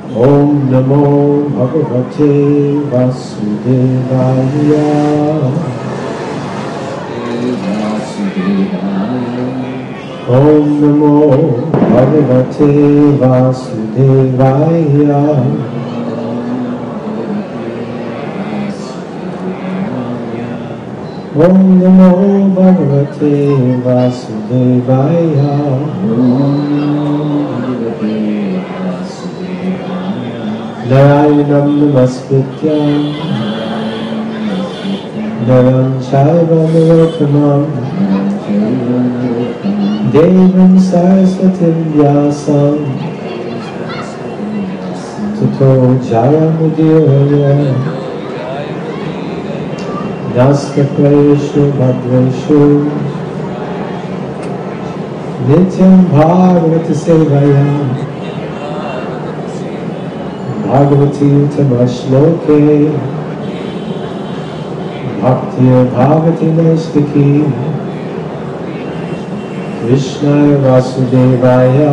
Om Namo Bhagavate Vasudevaya. Om Namo Bhagavate Vasudevaya. Om Namo Bhagavate Vasudevaya. Narayanam Namaskrityam Naram Chaiva Narottamam Devam Saraswatim Vyasam Tato Jayamudira Naskaprayeshu Bhadreshu Nityam Bhagavata Sevayam Bhagavati Tamashloke Bhaktiya Bhavati Naistiki Krishnaya Vasudevaya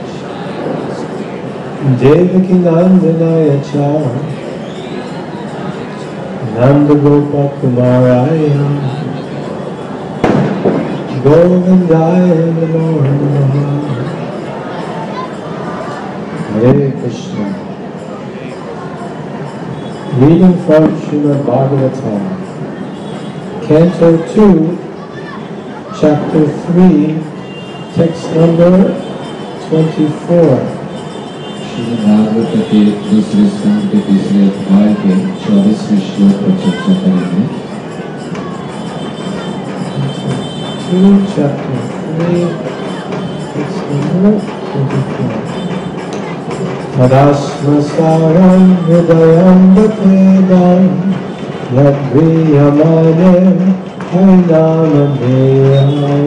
Devaki Nandanaya Cha Nanda Gopa Kumaraya Govindaya Namo Namaha. Hare Krishna. Reading from Srimad Bhagavatam, Canto 2, Chapter 3, Text number 24. Shrimad Bhagavat के दूसरे स्कंद के तीसरे अध्याय के 24वें श्लोक पर चर्चा करेंगे। 2, Chapter 3, Text number 24. Tadasmasaram hridayam bhakvedam yadvriyamane harinamabheyam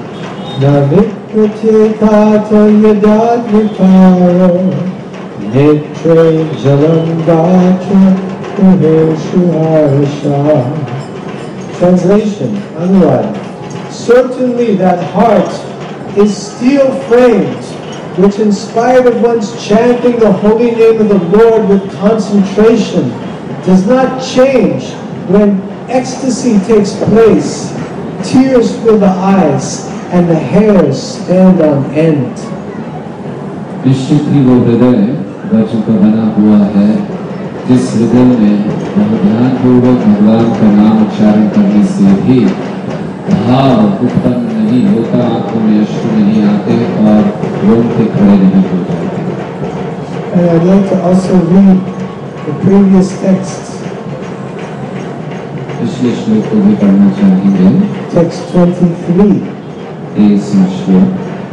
navikrutitata yadadviparo netre jalam datra uheshu harsha. Translation, Anuvad. Certainly that heart is steel framed, which in spite of one's chanting the holy name of the Lord with concentration, does not change when ecstasy takes place, tears fill the eyes, and the hairs stand on end. निश्चित ही वो हृदय वज्र का बना हुआ है, जिस हृदय में ध्यानपूर्वक भगवान का नाम उच्चारण करने से भी भाव उत्पन्न नहीं होता, आंखों में अश्रु नहीं आते और रोंगटे खड़े नहीं हो जाते। And I'd like to also read the previous texts. पिछले श्लोक को भी पढ़ना चाहेंगे। Text 23. 23वां श्लोक।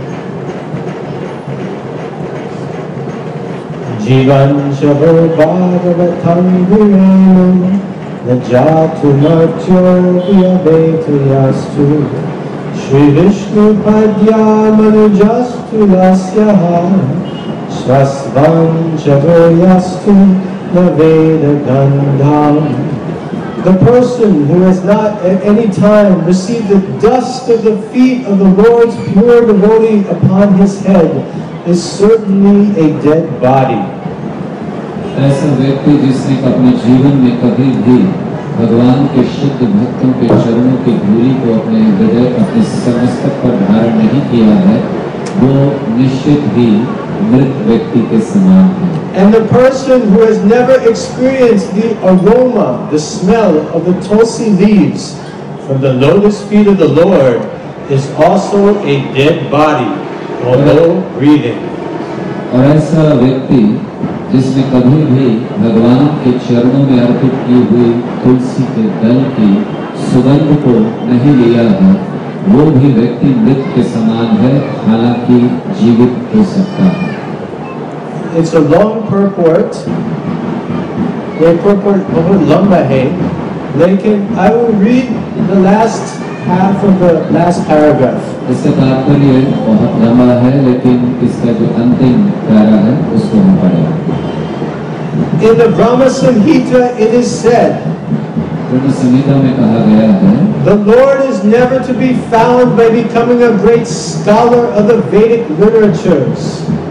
Jivan Shavo Bhagavatam Viranam Najatu Martyo Vyavetu Yastu Shri Vishnu Padya Manujastu Lasyaha Swasvan Shavo Yastu Naveda Gandham. The person who has not at any time received the dust of the feet of the Lord's pure devotee upon his head is certainly a dead body. ऐसा व्यक्ति जिसने अपने जीवन में कभी भी भगवान के शुद्ध भक्तों के चरणों की धूली को अपने हृदय अपने समस्तक पर धारण नहीं किया है, वो निश्चित ही मृत व्यक्ति के समान है। And the person who has never experienced the aroma, the smell of the tulsi leaves from the lotus feet of the Lord is also a dead body, although breathing. और ऐसा व्यक्ति जिसने कभी भी भगवान के चरणों में अर्पित की हुई तुलसी के दल की सुगंध को नहीं लिया है, वो भी व्यक्ति मृत के समान है, हालांकि जीवित हो सकता है। It's a long purport. ये purport बहुत लंबा है, लेकिन I will read the last half of the last paragraph. इसका तात्पर्य बहुत लंबा है, लेकिन इसका जो अंतिम पैरा है उसको हम पढ़ेंगे। In the Brahma Samhita it is said, ब्रह्म संहिता में कहा गया है, the Lord is never to be found by becoming a great scholar of the Vedic literatures.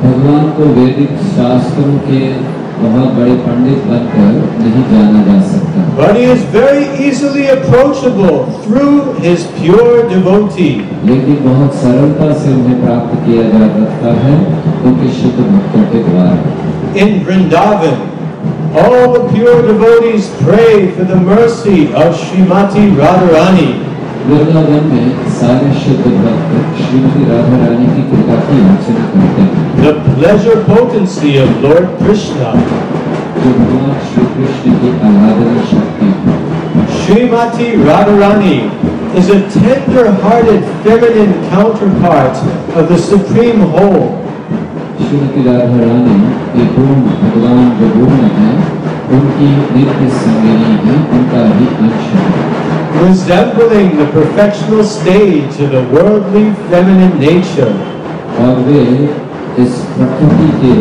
भगवान को वैदिक शास्त्रों के बहुत बड़े पंडित बनकर नहीं जाना जा सकता, but he is very easily approachable through his pure devotee. लेकिन बहुत सरलता से उन्हें प्राप्त किया जा सकता है उनके शुद्ध भक्तों के द्वारा। In Vrindavan, all the pure devotees pray for the mercy of Srimati Radharani. Vrindavan में सारे शुद्ध भक्त श्रीमती राधा रानी की कृपा की याचना करते हैं। The pleasure potency of Lord Krishna. जो भगवान श्री कृष्ण की आराधना शक्ति है। Srimati Radharani is a tender-hearted feminine counterpart of the Supreme Whole. Shrimati Radha Rani ये पूर्ण भगवान जो पूर्ण है उनकी नित्य संगिनी है, उनका ही अंश है। Resembling the perfectional stage of the worldly feminine nature. और वे इस प्रकृति के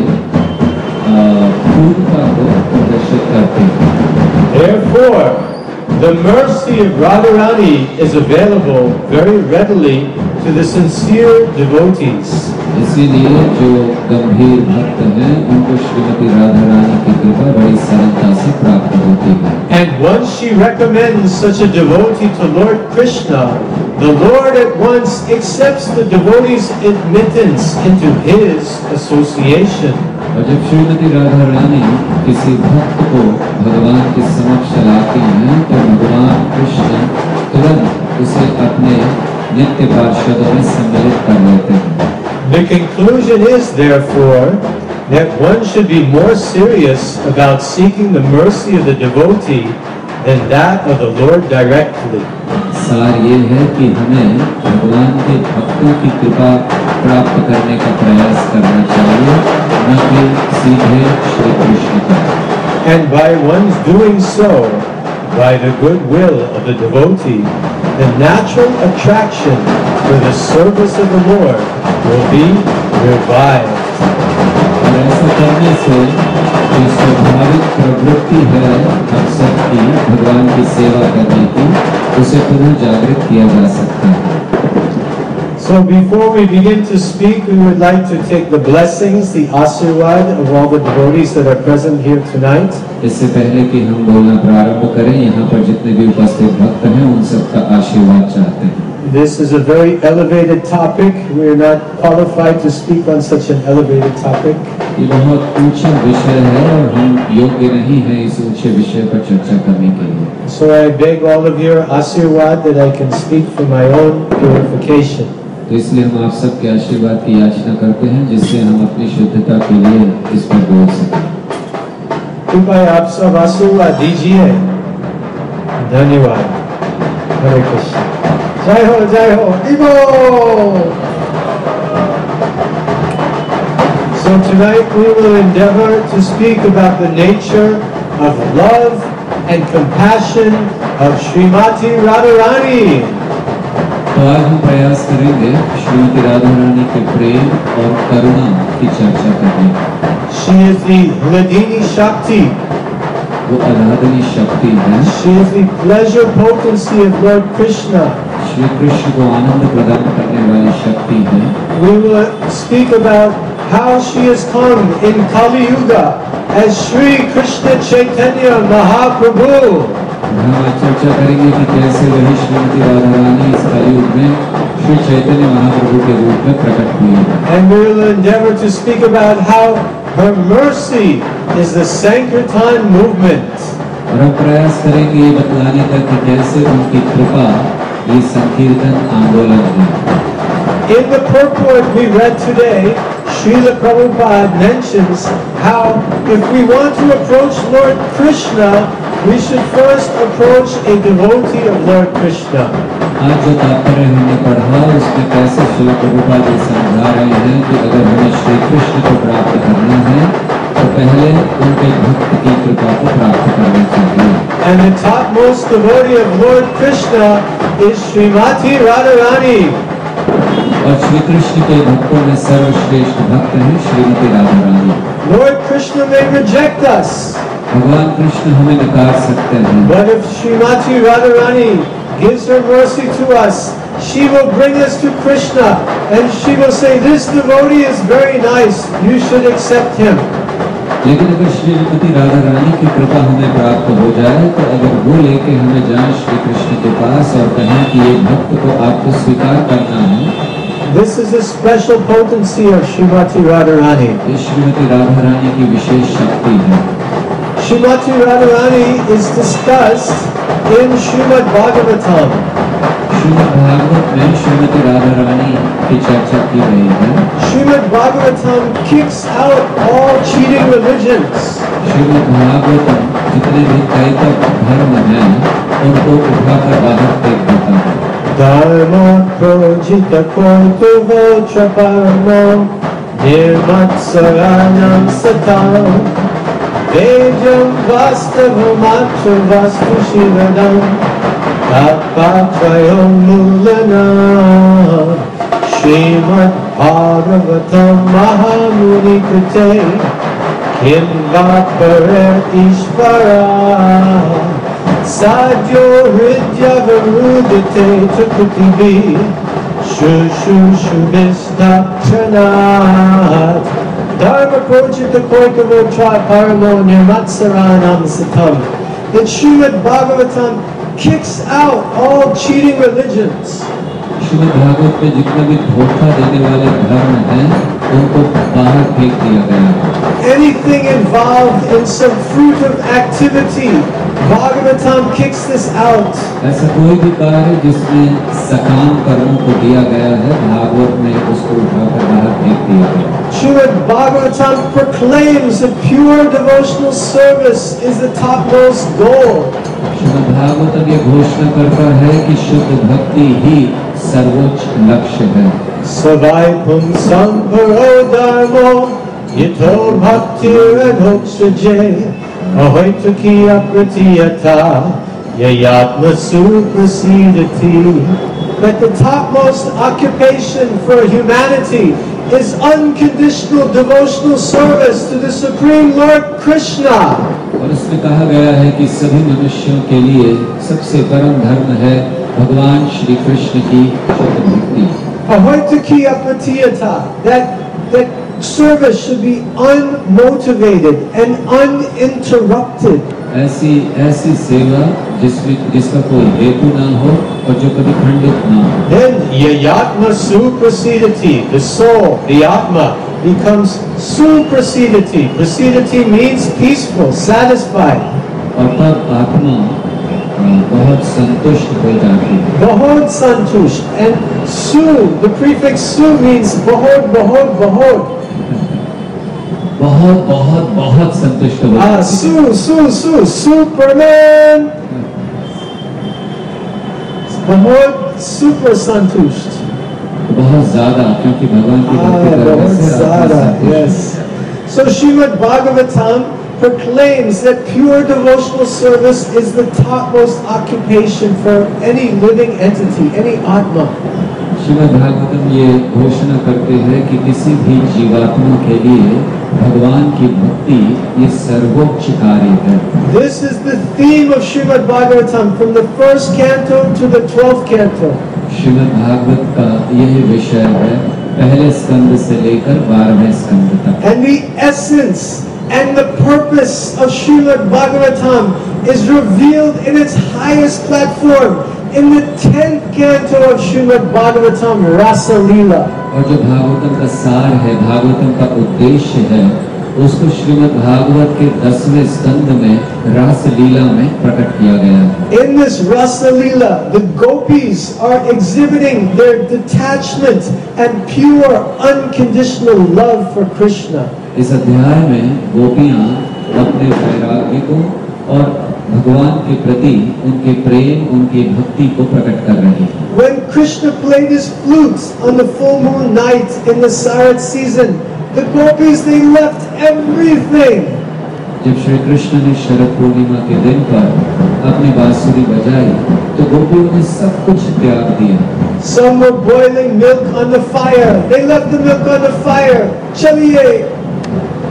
पूर्णता को प्रदर्शित करते हैं। Therefore, the mercy of Radharani is available very readily to the sincere devotees. इसीलिए जो गंभीर भक्त हैं उनको श्रीमती राधा रानी की कृपा बड़ी सरलता से प्राप्त होती है। And once she recommends such a devotee to Lord Krishna, the Lord at once accepts the devotee's admittance into his association. और जब श्रीमती राधा रानी किसी भक्त को भगवान के समक्ष लाती हैं तो भगवान कृष्ण तुरंत उसे अपने नित्य पार्षदों में सम्मिलित कर लेते हैं। The conclusion is, therefore, that one should be more serious about seeking the mercy of the devotee than that of the Lord directly. सार ये है कि हमें भगवान के भक्तों की कृपा प्राप्त करने का प्रयास करना चाहिए, न कि सीधे श्री कृष्ण का। And by one's doing so, by the goodwill of the devotee, the natural attraction for the service of the Lord will be revived. और ऐसा करने से जो स्वाभाविक प्रवृत्ति है अक्सर की भगवान की सेवा करने की, उसे पुनः जागृत किया जा सकता है। So before we begin to speak, we would like to take the blessings, the Asirwad of all the devotees that are present here tonight. इससे पहले कि हम बोलना प्रारंभ करें, यहाँ पर जितने भी उपस्थित भक्त हैं उन सबका आशीर्वाद चाहते हैं। This is a very elevated topic. We are not qualified to speak on such an elevated topic. ये बहुत ऊंचा विषय है और हम योग्य नहीं हैं इस ऊंचे विषय पर चर्चा करने के लिए। So I beg all of your Asirwad that I can speak for my own purification. तो इसलिए हम आप सबके आशीर्वाद की याचना करते हैं जिससे हम अपनी शुद्धता के लिए इस पर बोल सकें। कृपया आप सब आशीर्वाद दीजिए। धन्यवाद। हरे कृष्ण। जय हो जय हो। इबो। So tonight we will endeavor to speak about the nature of love and compassion of Srimati Radharani. तो आज हम प्रयास करेंगे श्रीमती राधा रानी के प्रेम और करुणा की चर्चा करने की। She is the Hladini Shakti. वो आराधनी शक्ति है। She is the pleasure potency of Lord Krishna. Shri Krishna को आनंद प्रदान करने वाली शक्ति है। We will speak about how she has come in Kali Yuga as Shri Krishna Chaitanya Mahaprabhu. हम आज चर्चा करेंगे कि कैसे वही श्रीमती राधा रानी इस कलयुग में श्री चैतन्य महाप्रभु के रूप में प्रकट हुई है। And we will endeavor to speak about how her mercy is the Sankirtan movement. और हम प्रयास करेंगे ये बतलाने का कि कैसे उनकी कृपा ये संकीर्तन आंदोलन है। In the purport we read today, Srila Prabhupada mentions how if we want to approach Lord Krishna, we should first approach a devotee of Lord Krishna. आज जो तात्पर्य हमने पढ़ा उसमें कैसे श्रील प्रभुपाद ये समझा रहे हैं कि अगर हमें श्री कृष्ण को प्राप्त करना है तो पहले उनके भक्त की कृपा को प्राप्त करना चाहिए। And the topmost devotee of Lord Krishna is Srimati Radharani. और श्री कृष्ण के भक्तों में सर्वश्रेष्ठ भक्त हैं Shrimati Radha Rani. Lord Krishna may reject us. भगवान कृष्ण हमें नकार सकते हैं। But if Srimati Radharani gives her mercy to us, she will bring us to Krishna and she will say, this devotee is very nice, you should accept him. लेकिन अगर श्रीमती राधा रानी की कृपा हमें प्राप्त हो जाए तो अगर वो लेके हमें जाए श्री कृष्ण के पास और कहें कि ये भक्त को आपको स्वीकार करना है, this is a special potency of Srimati Radharani. ये श्रीमती राधा रानी की विशेष शक्ति है. Srimati Radharani is discussed in Srimad Bhagavatam. Shrimad Bhagavat में श्रीमती राधा रानी की चर्चा की गई है. Srimad Bhagavatam kicks out all cheating religions. Shrimad Bhagavatam जितने भी कैतव धर्म हैं उनको उठाकर बाहर फेंक देता है. Dharma projita kotuvo chaparmo nirmatsaranam satam vejam vastavamatra vastu shivadam tappatvayam mulana Srimad Bhagavatam Mahamuni Krite Kim Vapare Ishvara Sadhyo Hridya Varudite Tukutibi Shushu Shubhistakchanat Dharma Projita Koikavo Paramo Nirmatsaranam Satam. That Srimad Bhagavatam kicks out all cheating religions. Shrimad Bhagavat में जितने भी धोखा देने वाले धर्म हैं उनको बाहर फेंक दिया गया है. Anything involved in some fruitive activity, Bhagavatam kicks this out. ऐसा कोई भी कार्य जिसमें सकाम कर्मों को दिया गया है भागवत में उसको उठाकर बाहर फेंक दिया गया. Srimad Bhagavatam proclaims that pure devotional service is the topmost goal. Shrimad Bhagavatam ये घोषणा करता है कि शुद्ध भक्ति ही सर्वोच्च लक्ष्य है. Savai pumsam paro dharmo yito bhaktiradhokshaje ahoituki apratiyata yayatma suprasidati. That the topmost occupation for humanity is unconditional devotional service to the Supreme Lord Krishna. और इसमें कहा गया है कि सभी मनुष्यों के लिए सबसे परम धर्म है भगवान श्री कृष्ण की शुद्ध भक्ति. Ahoituki apratiyata. That service should be unmotivated and uninterrupted. ऐसी सेवा जिसका कोई हेतु ना हो और जो कभी खंडित ना हो. Then yayatma suprasidati, the soul, the atma, becomes suprasidati. Prasidati means peaceful, satisfied. और तब आत्मा बहुत संतुष्ट हो जाती है. Bahod santush. And su, the prefix su means bahod, bahod, bahod. बहुत बहुत बहुत संतुष्ट हो जाती है. Superman. Bahod super santusht. बहुत ज्यादा, क्योंकि भगवान की भक्ति करने से आत्मा संतुष्ट. Yes. So Srimad Bhagavatam proclaims that pure devotional service is the topmost occupation for any living entity, any atma. Shrimad Bhagavatam ये घोषणा करते हैं कि किसी भी जीवात्मा के लिए भगवान की भक्ति ये सर्वोच्च कार्य है. This is the theme of Srimad Bhagavatam from the first canto to the 12th canto. Shrimad Bhagavat का यही विषय है पहले स्कंद से लेकर 12वें स्कंद तक. And the essence and the purpose of Srimad Bhagavatam is revealed in its highest platform in the 10th canto of Srimad Bhagavatam, Rasa Leela. और जो भागवतम का सार है, भागवतम का उद्देश्य है, उसको श्रीमद् भागवत के 10वें स्कंद में रास लीला में प्रकट किया गया है. In this Rasa Leela, the gopis are exhibiting their detachment and pure unconditional love for Krishna. इस अध्याय में गोपियां अपने वैराग्य को और भगवान के प्रति उनके प्रेम, उनकी भक्ति को प्रकट कर रही हैं. When Krishna played his flute on the full moon night in the Sarat season, the gopis, they left everything. जब श्री कृष्ण ने शरद पूर्णिमा के दिन पर अपनी बांसुरी बजाई तो गोपियों ने सब कुछ त्याग दिया. Some were boiling milk on the fire. They left the milk on the fire. Chaliye.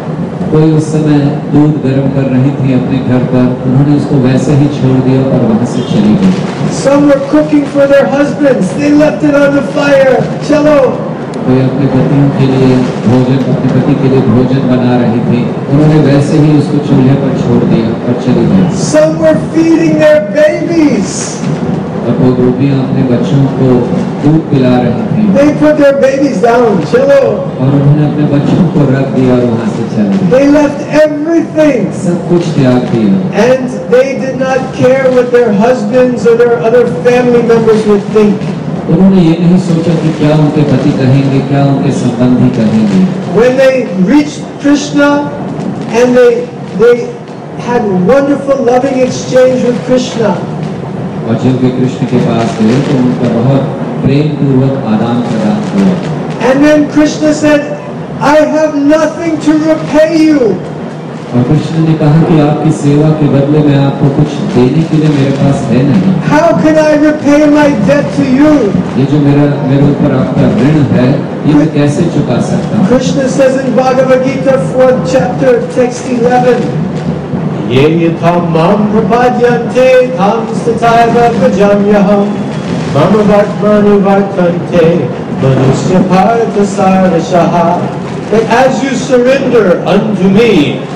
कोई उस समय दूध गर्म कर रही थी अपने घर पर, उन्होंने उसको वैसे ही छोड़ दिया और वहां से चली गई। Some were cooking for their husbands. They left it on the fire. Chalo. कोई अपने पतियों के लिए भोजन, अपने पति के लिए भोजन बना रही थी, उन्होंने वैसे ही उसको चूल्हे पर छोड़ दिया और चली गई। Some were feeding their babies. और वो गोपियां अपने बच्चों को दूध पिला रही थी। They put their babies down. Chalo. और उन्होंने अपने बच्चों को रख दिया और वहां से चले गए। They left everything. सब कुछ त्याग दिया। And they did not care what their husbands or their other family members would think. उन्होंने ये नहीं सोचा कि क्या उनके पति कहेंगे, क्या उनके संबंधी कहेंगे। When they reached Krishna and they had wonderful loving exchange with Krishna. और जब वे कृष्ण के पास गए तो उनका बहुत प्रेम पूर्वक आदान प्रदान हुआ। And then Krishna said, I have nothing to repay you. और कृष्ण ने कहा कि आपकी सेवा के बदले में आपको कुछ देने के लिए मेरे पास है नहीं। How can I repay my debt to you? ये जो मेरे ऊपर आपका ऋण है, ये मैं कैसे चुका सकता हूँ? Krishna says in Bhagavad Gita 4th chapter text 11, Ye yatham mam prapadyante tam stataiva bhajamyaham mama vartmanu vartante manusya partha sarashaha. That as you surrender unto me,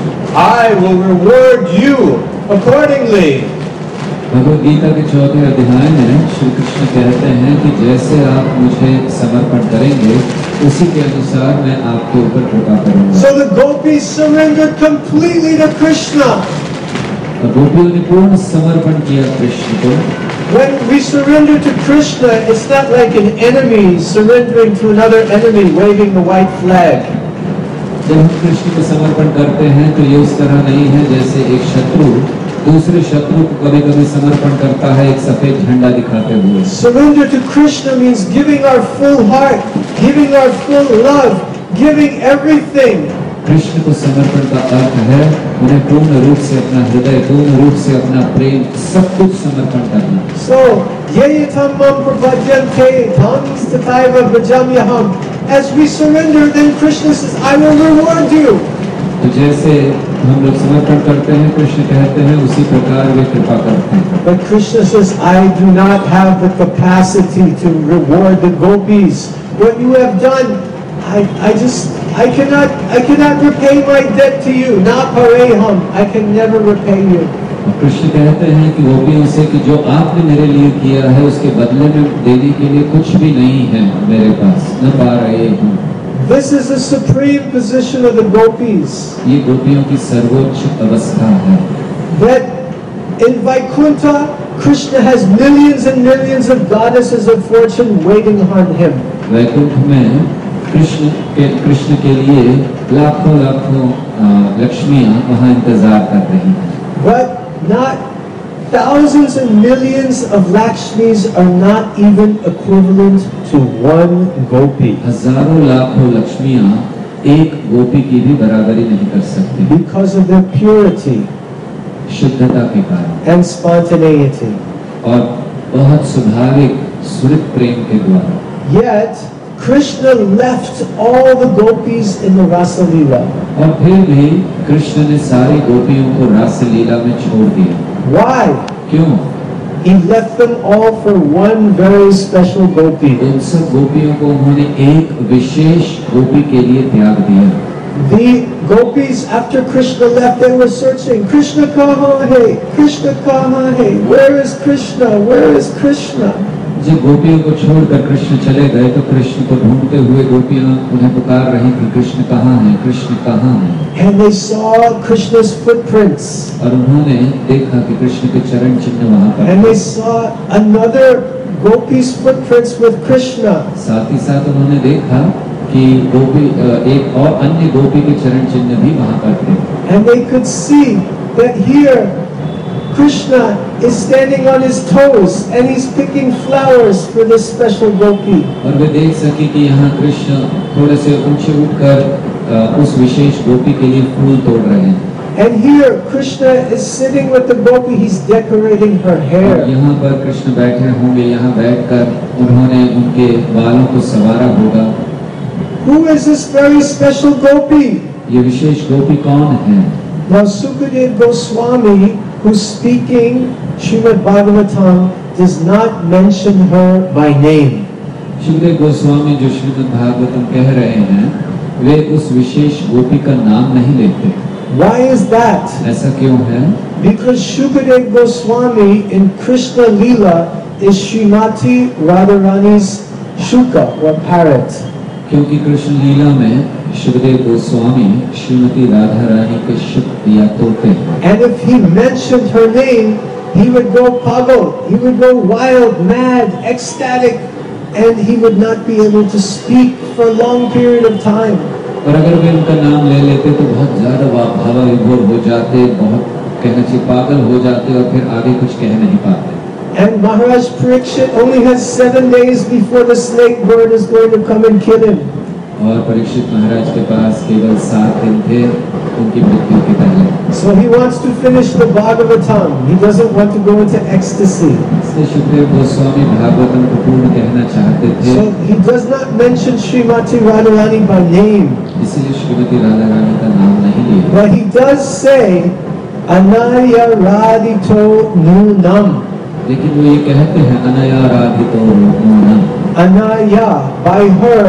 I will reward you accordingly. Bhagavad Gita के 4थे अध्याय में श्री कृष्ण कहते हैं कि जैसे आप मुझे समर्पण करेंगे, उसी के अनुसार मैं आपके ऊपर कृपा करूंगा। So the gopis surrendered completely to Krishna. और गोपियों ने पूर्ण समर्पण किया कृष्ण को। When we surrender to Krishna, it's not like an enemy surrendering to another enemy, waving the white flag. जब हम कृष्ण को समर्पण करते हैं तो ये उस तरह नहीं है जैसे एक शत्रु दूसरे शत्रु को कभी-कभी समर्पण करता है एक सफेद झंडा दिखाते हुए। Surrender to Krishna means giving our full heart, giving our full love, giving everything. Krishna को समर्पण का अर्थ है उन्हें पूर्ण रूप से अपना हृदय, पूर्ण रूप से अपना प्रेम, सब कुछ समर्पण करना। So, ye yatham mam prapadyante tam stataiva bhajamyaham. As we surrender, then Krishna says, I will reward you. तो जैसे हम लोग समर्पण करते हैं, कृष्ण कहते हैं उसी प्रकार वे कृपा करते हैं। But Krishna says, I do not have the capacity to reward the gopis. What you have done, I cannot repay my debt to you. Na pareham. I can never repay you. Krishna कहते हैं कि गोपियों से कि जो आपने मेरे लिए किया है उसके बदले में देने के लिए कुछ भी नहीं है मेरे पास, न पा रहे हूँ। This is the supreme position of the gopis. ये गोपियों की सर्वोच्च अवस्था है। That in Vaikuntha, Krishna has millions and millions of goddesses of fortune waiting on him. Vaikuntha में कृष्ण के लिए लाखों लाखों लक्ष्मियां वहाँ इंतजार कर रही हैं। But not thousands and millions of Lakshmis are not even equivalent to one gopi. हजारों लाखों लक्ष्मियां एक गोपी की भी बराबरी नहीं कर सकती। Because of their purity, शुद्धता के कारण and spontaneity. और बहुत स्वाभाविक सुरत प्रेम के द्वारा। Yet Krishna left all the gopis in the Rasa Leela. और फिर भी कृष्ण ने सारी गोपियों को रास लीला में छोड़ दिया। Why? क्यों? He left them all for one very special gopi. उन सब गोपियों को उन्होंने एक विशेष गोपी के लिए त्याग दिया। The gopis, after Krishna left, they were searching. Krishna kahan hai? Krishna kahan hai? Where is Krishna? Where is Krishna? जब गोपियों को छोड़कर कृष्ण चले गए तो कृष्ण को ढूंढते हुए गोपियां उन्हें पुकार रही थी, कृष्ण कहाँ है, कृष्ण कहाँ है। And they saw Krishna's footprints. और उन्होंने देखा कि कृष्ण के चरण चिन्ह वहाँ पर। And they saw another gopi's footprints with Krishna. साथ ही साथ उन्होंने देखा कि गोपी एक और अन्य गोपी के चरण चिन्ह भी वहाँ पर थे। And they could see that here Krishna is standing on his toes and he's picking flowers for this special gopi. और वे देख सके कि यहाँ कृष्ण थोड़े से ऊंचे उठकर उस विशेष गोपी के लिए फूल तोड़ रहे हैं। And here Krishna is sitting with the gopi, he's decorating her hair. यहाँ पर कृष्ण बैठे होंगे, यहाँ बैठकर उन्होंने उनके बालों को संवारा होगा। Who is this very special gopi? ये विशेष गोपी कौन है? Now Sukadev Goswami, who's speaking Srimad Bhagavatam, does not mention her by name. Sukhdev Goswami जो श्रीमद् भागवतम कह रहे हैं, वे उस विशेष गोपी का नाम नहीं लेते। Why is that? ऐसा क्यों है? Because Sukadev Goswami in Krishna Leela is Srimati Radharani's shuka or parrot. क्योंकि कृष्ण लीला में सुखदेव गोस्वामी श्रीमती राधा रानी के शुक या तोते हैं। And if he mentioned her name, he would go pagal, he would go wild, mad, ecstatic, and he would not be able to speak for a long period of time. और अगर वे उनका नाम ले लेते तो बहुत ज्यादा भावाविभोर हो जाते, बहुत कहना चाहिए पागल हो जाते और फिर आगे कुछ कह नहीं पाते। And Maharaj Parikshit only has 7 days before the snake bird is going to come and kill him. और परीक्षित महाराज के पास केवल 7 दिन थे उनकी मृत्यु के पहले। So he wants to finish the Bhagavatam. He doesn't want to go into ecstasy. इसलिए सुखदेव गोस्वामी भागवतम को पूर्ण कहना चाहते थे। So he does not mention Srimati Radharani by name. इसीलिए श्रीमती राधा रानी का नाम नहीं लिया। But he does say, Anaya Radhito Nunam. लेकिन वो ये कहते हैं अनया राधितो नूनम। Anaya, by her,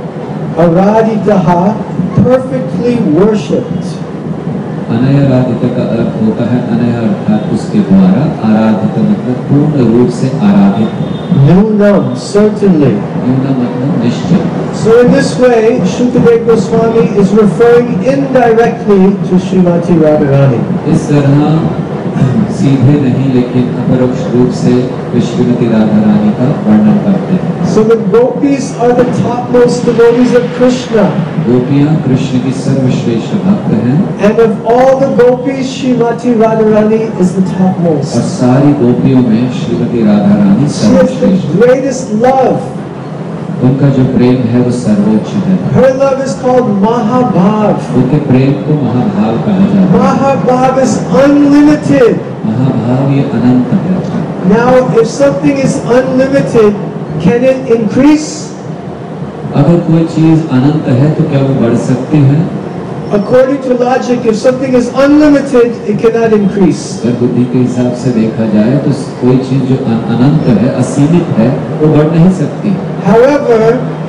Araditaha, perfectly worshipped. अनया राधित का अर्थ होता है अनया अर्थात उसके द्वारा, आराधित मतलब पूर्ण रूप से आराधित। Nunam, certainly. नूनम मतलब निश्चय। So in this way, Shukadev Goswami is referring indirectly to Srimati Radharani. इस तरह सीधे नहीं लेकिन अपरोक्ष रूप से श्रीमती राधा रानी का वर्णन करते हैं। So the gopis are the topmost devotees of Krishna. गोपियां कृष्ण की सर्वश्रेष्ठ भक्त हैं। And of all the gopis, Srimati Radharani is the topmost. और सारी गोपियों में Shrimati Radha Rani She has the सर्वश्रेष्ठ। greatest love. उनका जो प्रेम है वो सर्वोच्च है। Her love is called Mahabhav. उनके प्रेम को महाभाव कहा जाता है। Mahabhav is unlimited. महाभाव ये अनंत है। Now, if something is unlimited, can it increase? अगर कोई चीज अनंत है तो क्या वो बढ़ सकती है? According to logic, if something is unlimited, it cannot increase. अगर बुद्धि के हिसाब से देखा जाए तो कोई चीज जो अनंत है, असीमित है, वो बढ़ नहीं सकती। However,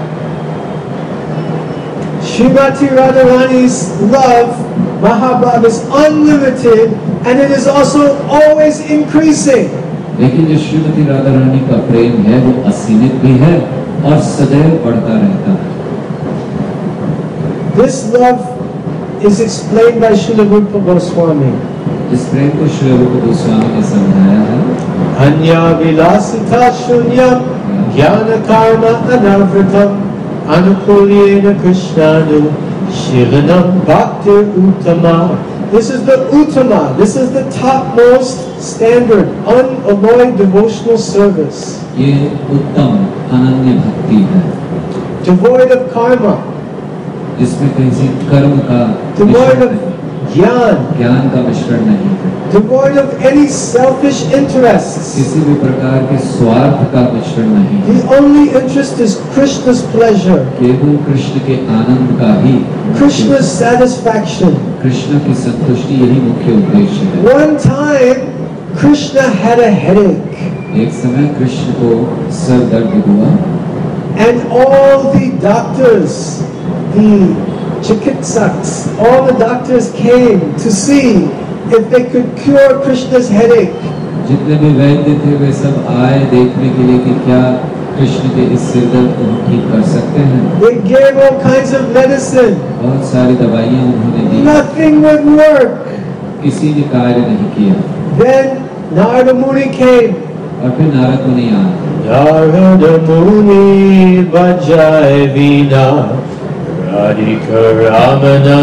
Srimati Radharani's love, Mahabhav, is unlimited and it is also always increasing. लेकिन जो श्रीमती राधा रानी का प्रेम है वो असीमित भी है और सदैव बढ़ता रहता है। This love is explained by Srila Rupa Goswami. इस प्रेम को श्री रूप गोस्वामी ने समझाया है। Anya vilasita shunyam jnana karma anavritam anukulyena krishnanu shiranam bhaktir uttama. This is the uttama. This is the topmost standard, unalloyed devotional service. ये उत्तम अनन्य भक्ति है। Devoid of karma. जिसमें किसी कर्म का Devoid of jnana. ज्ञान का मिश्रण नहीं है। Devoid of any selfish interests. किसी भी प्रकार के स्वार्थ का मिश्रण नहीं है। The only interest is Krishna's pleasure, केवल कृष्ण के आनंद का ही, Krishna's satisfaction. कृष्ण की संतुष्टि यही मुख्य उद्देश्य है। One time, Krishna had a headache, एक समय कृष्ण को सर दर्द हुआ and all the doctors, the chikitsaks, all the doctors came to see if they could cure Krishna's headache. जितने भी वैद्य थे वे सब आए देखने के लिए कि क्या कृष्ण के इस सिर दर्द को हम ठीक कर सकते हैं। They gave all kinds of medicine. बहुत सारी दवाइयाँ उन्होंने दी, Nothing would work. किसी ने कार्य नहीं किया। Then Narada Muni came. और फिर नारद मुनि आए। Narada Muni bajai veena Radhika Ramana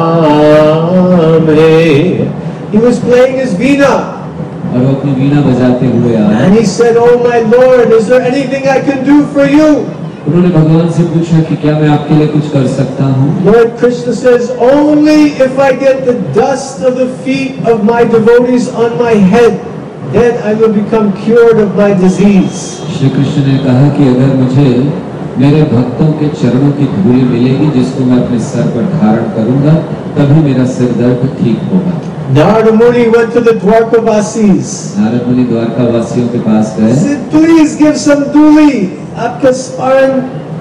Name. He was playing his veena. और वो अपनी वीणा बजाते हुए आए। And he said, "Oh my Lord, is there anything I can do for you?" उन्होंने भगवान से पूछा कि क्या मैं आपके लिए कुछ कर सकता हूँ? Lord Krishna says, "Only if I get the dust of the feet of my devotees on my head, then I will become cured of my disease." Shri Krishna ने कहा कि अगर मुझे मेरे भक्तों के चरणों की धूली मिलेगी जिसको मैं अपने सर पर धारण करूंगा, तभी मेरा सिर दर्द ठीक होगा। Narada Muni went to the Dwarkavasis. Narad मुनि द्वारका वासियों के पास He गए। said, please give some duli. Aapka sparan,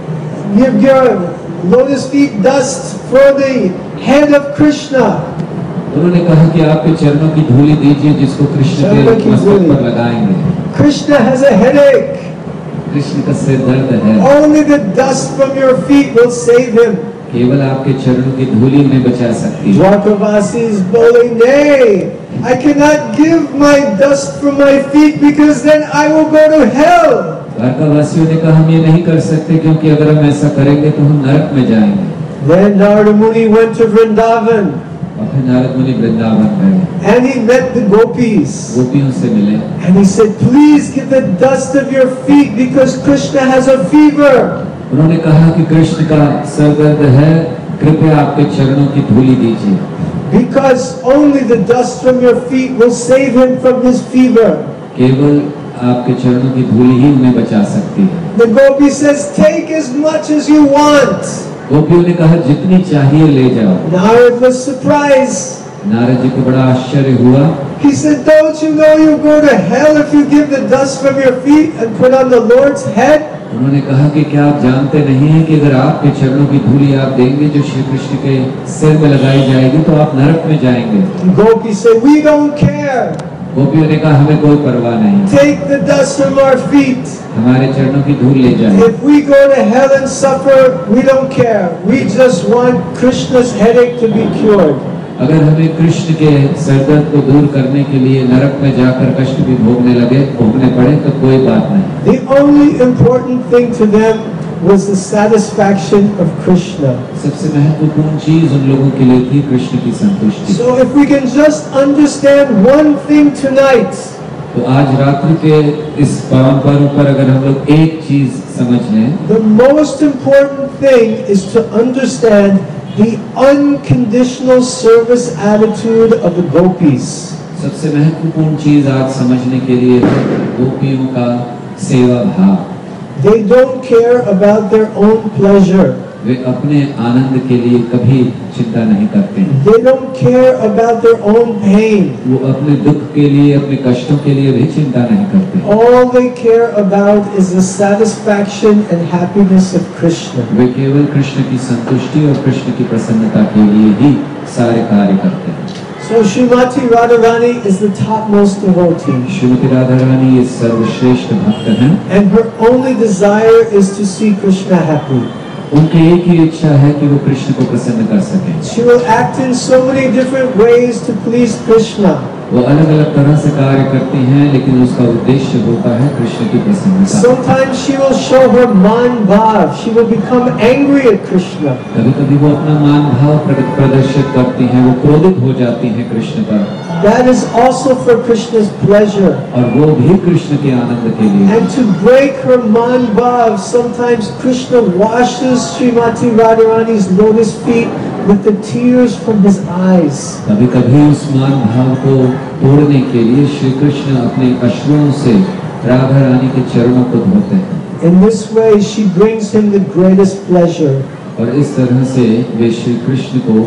give your lotus feet dust for the head of Krishna. उन्होंने कहा कि आपके चरणों की धूली दीजिए जिसको कृष्ण चरणों के की मस्तक धूली। पर लगाएंगे। Krishna has a headache. Krishna का सिर दर्द है। Only the dust from your feet will save him. केवल आपके चरणों की धूली में बचा सकती है। Dwarkavasis bowling, nay, I cannot give my dust from my feet because then I will go to hell. द्वारकावासियों ने कहा हम ये नहीं कर सकते क्योंकि अगर हम ऐसा करेंगे तो हम नरक में जाएंगे। Then Narada Muni went to Vrindavan और फिर नारद मुनि वृंदावन गए। and he met the gopis. गोपियों से मिले And he said, please give the dust of your feet because Krishna has a fever. उन्होंने कहा कि कृष्ण का सर दर्द है, कृपया आपके चरणों की धूली दीजिए। Because only the dust from your feet will save him from his fever. केवल आपके चरणों की धूली ही उन्हें बचा सकती है। The gopi says, take as much as you want. गोपियों ने कहा जितनी चाहिए ले जाओ। Narad was surprised. Narad ji को बड़ा आश्चर्य हुआ। He said, don't you know you go to hell if you give the dust from your feet and put on the Lord's head? उन्होंने कहा कि क्या आप जानते नहीं हैं कि अगर आपके चरणों की धूली आप देंगे जो श्री कृष्ण के सिर में लगाई जाएगी तो आप नरक में जाएंगे। Gopis said, we don't care. गोपियों ने कहा हमें कोई परवाह नहीं, Take the dust from our feet. हमारे चरणों की धूल ले जाए। If we go to hell and suffer, we don't care. We just want Krishna's headache to be cured. अगर हमें कृष्ण के सरदर्द को दूर करने के लिए नरक में जाकर कष्ट भी भोगने पड़े तो कोई बात नहीं। The only important thing to them was the satisfaction of Krishna. सबसे महत्वपूर्ण चीज उन लोगों के लिए थी कृष्ण की संतुष्टि। So if we can just understand one thing tonight, तो आज रात्रि के इस पावन पर्व पर अगर हम लोग एक चीज समझ लें, the most important thing is to understand the unconditional service attitude of the gopis. सबसे महत्वपूर्ण चीज आज समझने के लिए है गोपियों का सेवा भाव। They don't care about their own pleasure. वे अपने आनंद के लिए कभी चिंता नहीं करते हैं। They don't care about their own pain. वो अपने दुख के लिए, अपने कष्टों के लिए भी चिंता नहीं करते। All they care about is the satisfaction and happiness of Krishna. वे केवल कृष्ण की संतुष्टि और कृष्ण की प्रसन्नता के लिए ही सारे कार्य करते हैं। So Srimati Radharani is the topmost devotee. Shrimati Radha Rani ये सर्वश्रेष्ठ भक्त हैं। And her only desire is to see Krishna happy. उनकी एक ही इच्छा है कि वो कृष्ण को प्रसन्न कर सकें। She will act in so many different ways to please Krishna. वो अलग अलग तरह से कार्य करती हैं लेकिन उसका उद्देश्य होता है कृष्ण की प्रसन्नता। Sometimes she will show her man bhav. She will become angry at Krishna. कभी कभी वो अपना मान भाव प्रदर्शित करती हैं, वो क्रोधित हो जाती हैं कृष्ण पर। That is also for Krishna's pleasure. और वो भी कृष्ण के आनंद के लिए। And to break her man bhav, sometimes Krishna washes Srimati Radharani's lotus feet with the tears from his eyes. कभी कभी उस मान भाव को तोड़ने के लिए श्री कृष्ण अपने अश्रुओं से राधा रानी के चरणों को धोते हैं। In this way, she brings him the greatest pleasure. और इस तरह से वे श्री कृष्ण को